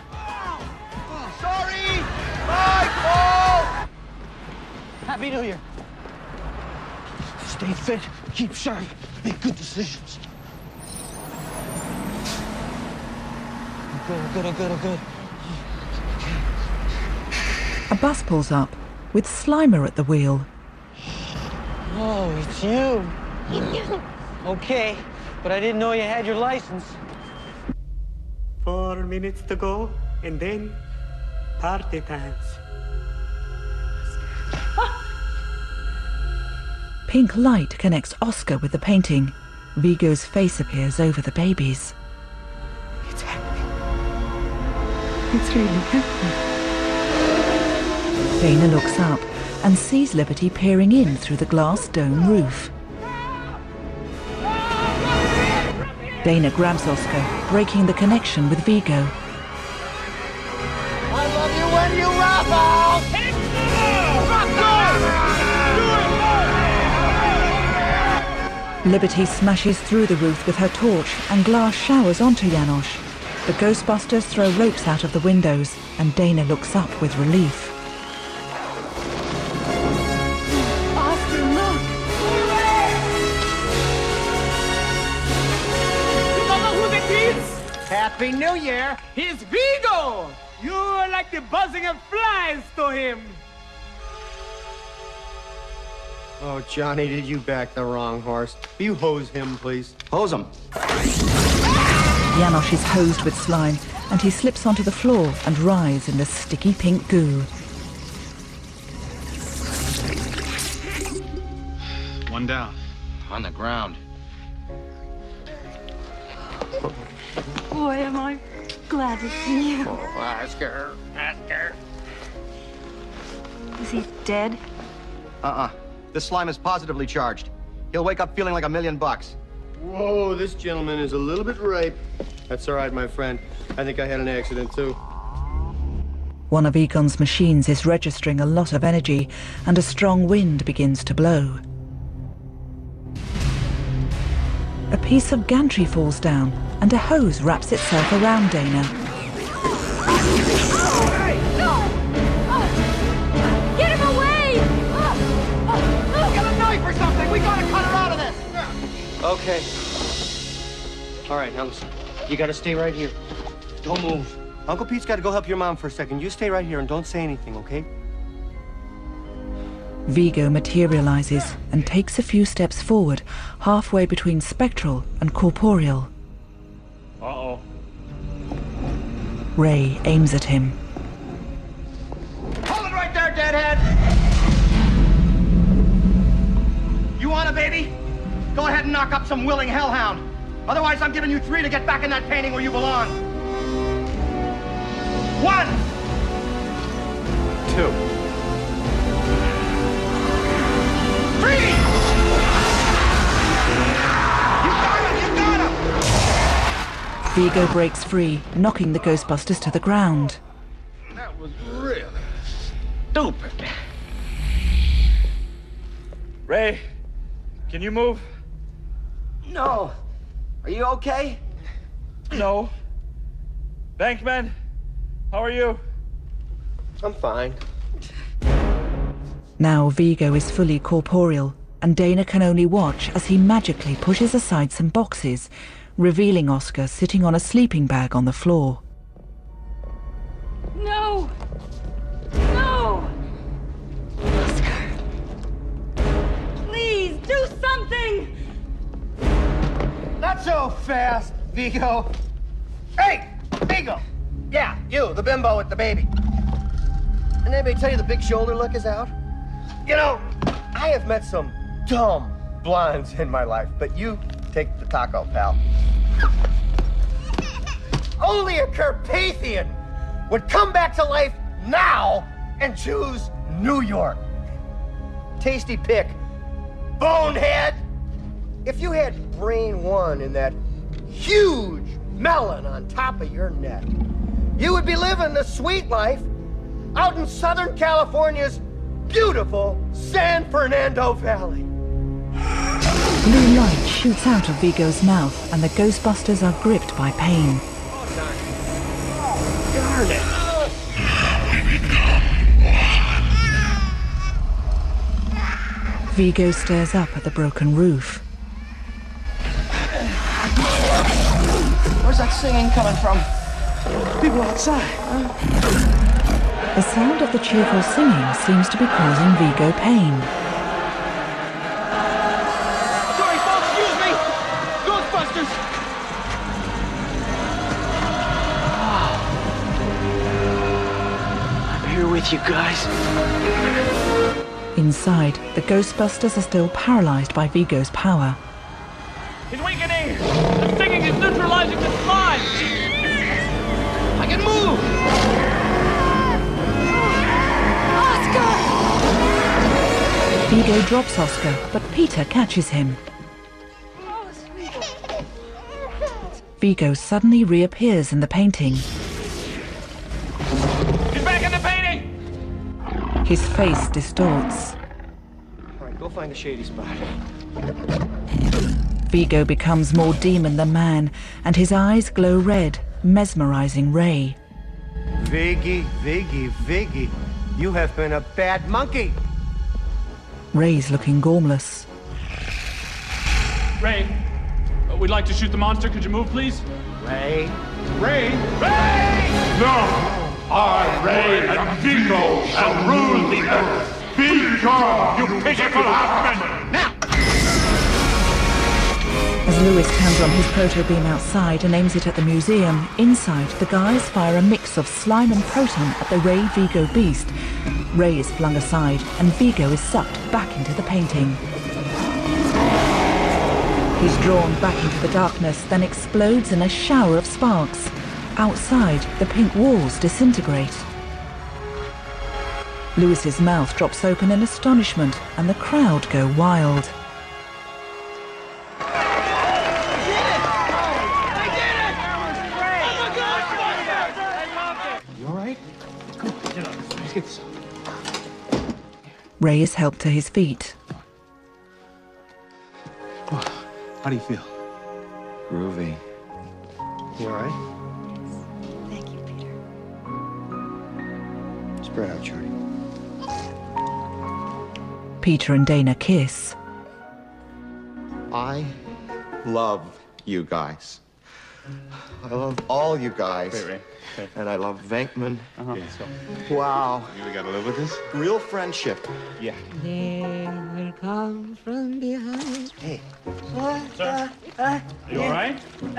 Sorry! Bye, Paul! Happy New Year. Stay fit, keep sharp, make good decisions. Good. A bus pulls up, with Slimer at the wheel. Oh, it's you. Okay, but I didn't know you had your license. 4 minutes to go, and then party times. Pink light connects Oscar with the painting. Vigo's face appears over the babies. It's happening. It's really happening. Dana looks up and sees Liberty peering in through the glass dome roof. Dana grabs Oscar, breaking the connection with Vigo. I love you when you rap out! Liberty smashes through the roof with her torch and glass showers onto Janosch. The Ghostbusters throw ropes out of the windows and Dana looks up with relief. Happy New Year! He's Vigo! You are like the buzzing of flies to him. Oh, Johnny, did you back the wrong horse? Will you hose him, please? Hose him. Janosch is hosed with slime, and he slips onto the floor and writhes in the sticky pink goo. One down. On the ground. Boy, am I glad to see you. Oh, ask her. Is he dead? This slime is positively charged. He'll wake up feeling like $1 million. Whoa, this gentleman is a little bit ripe. That's all right, my friend. I think I had an accident, too. One of Egon's machines is registering a lot of energy, and a strong wind begins to blow. A piece of gantry falls down, and a hose wraps itself around Dana. Get him away! Get a knife or something! We gotta cut her out of this! Okay. All right, now listen. You gotta stay right here. Don't move. Uncle Pete's got to go help your mom for a second. You stay right here and don't say anything, okay? Vigo materializes and takes a few steps forward, halfway between spectral and corporeal. Uh-oh. Ray aims at him. Hold it right there, deadhead! You want a baby? Go ahead and knock up some willing hellhound. Otherwise, I'm giving you 3 to get back in that painting where you belong. 1! 2. 3! You got him! Vigo breaks free, knocking the Ghostbusters to the ground. That was really stupid. Ray, can you move? No. Are you okay? No. Bankman, how are you? I'm fine. Now Vigo is fully corporeal, and Dana can only watch as he magically pushes aside some boxes, revealing Oscar sitting on a sleeping bag on the floor. No! No! Oscar! Please, do something! Not so fast, Vigo. Hey, Vigo! Yeah, you, the bimbo with the baby. Didn't anybody tell you the big shoulder look is out? You know, I have met some dumb blondes in my life, but you take the taco, pal. Only a Carpathian would come back to life now and choose New York. Tasty pick, bonehead. If you had brain one in that huge melon on top of your neck, you would be living the sweet life out in Southern California's beautiful San Fernando Valley. Blue light shoots out of Vigo's mouth, and the Ghostbusters are gripped by pain. Darn it. Vigo stares up at the broken roof. Where's that singing coming from? People outside. The sound of the cheerful singing seems to be causing Vigo pain. Sorry, folks, excuse me! Ghostbusters! I'm here with you guys. Inside, the Ghostbusters are still paralyzed by Vigo's power. He's weakening! The stinging is neutralizing the slime! I can move! Vigo drops Oscar, but Peter catches him. Vigo suddenly reappears in the painting. He's back in the painting! His face distorts. All right, go find a shady spot. Vigo becomes more demon than man, and his eyes glow red, mesmerizing Ray. Viggy, you have been a bad monkey. Ray's looking gormless. Ray, we'd like to shoot the monster. Could you move, please? Ray? Ray! No! I, Ray and Vigo, shall rule the earth. Be gone, you pitiful half-men! Now! As Lewis turns on his proto-beam outside and aims it at the museum, inside, the guys fire a mix of slime and proton at the Ray Vigo beast. Ray is flung aside, and Vigo is sucked back into the painting. He's drawn back into the darkness, then explodes in a shower of sparks. Outside, the pink walls disintegrate. Lewis's mouth drops open in astonishment, and the crowd go wild. You all right? Come on, get up. Let's get this. Ray is helped to his feet. How do you feel? Groovy. You all right? Thank you, Peter. Spread out, Shorty. Peter and Dana kiss. I love you guys. I love all you guys. Wait, Ray. Okay. And I love Venkman. Okay, so. Wow. You really gotta live with this? Real friendship. Yeah. They will come from behind. Hey. Sir, are you all right?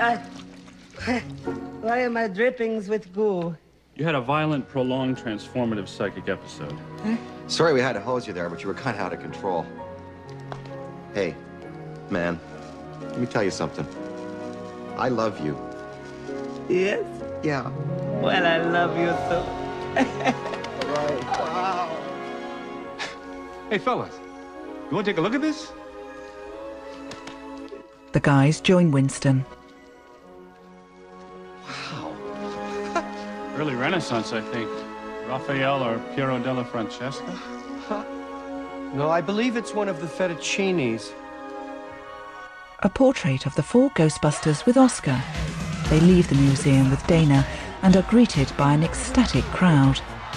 Why am I drippings with goo? You had a violent, prolonged, transformative psychic episode. Sorry we had to hose you there, but you were kind of out of control. Hey, man, let me tell you something. I love you. Yes? Yeah. Well, I love you too. Wow. Hey, fellas, you wanna take a look at this? The guys join Winston. Early Renaissance, I think. Raphael or Piero della Francesca? No, I believe it's one of the Fettuccinis. A portrait of the 4 Ghostbusters with Oscar. They leave the museum with Dana and are greeted by an ecstatic crowd.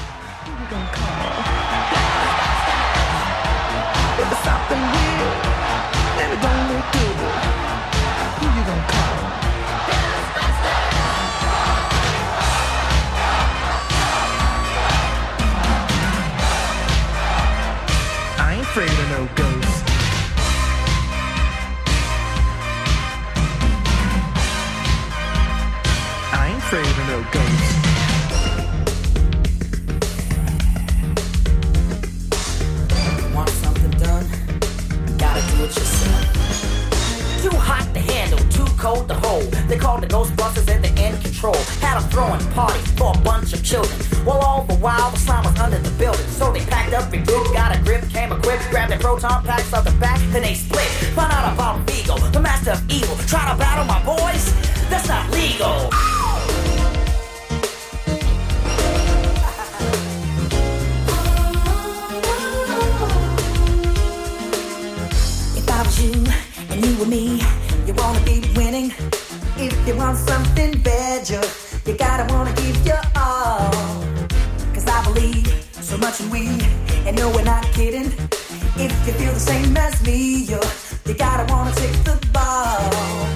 I ain't afraid of no ghosts. I ain't afraid of no ghosts. Want something done? Gotta do it yourself. Too hot to handle, too cold to hold. They called the Ghostbusters and they're in control. Had a throwing party for a bunch of children. Well, all the while the slime was under the building. So they packed up a group, got a grip, came equipped, grabbed their proton packs out the back, then they split. Found out about Vigo, the master of evil. Try to battle my boys? That's not legal. If I was you and you were me, you wanna be winning. If you want something better, you gotta wanna give your all. Cause I believe so much in we, and no, we're not kidding. If you feel the same as me, you gotta wanna take the ball.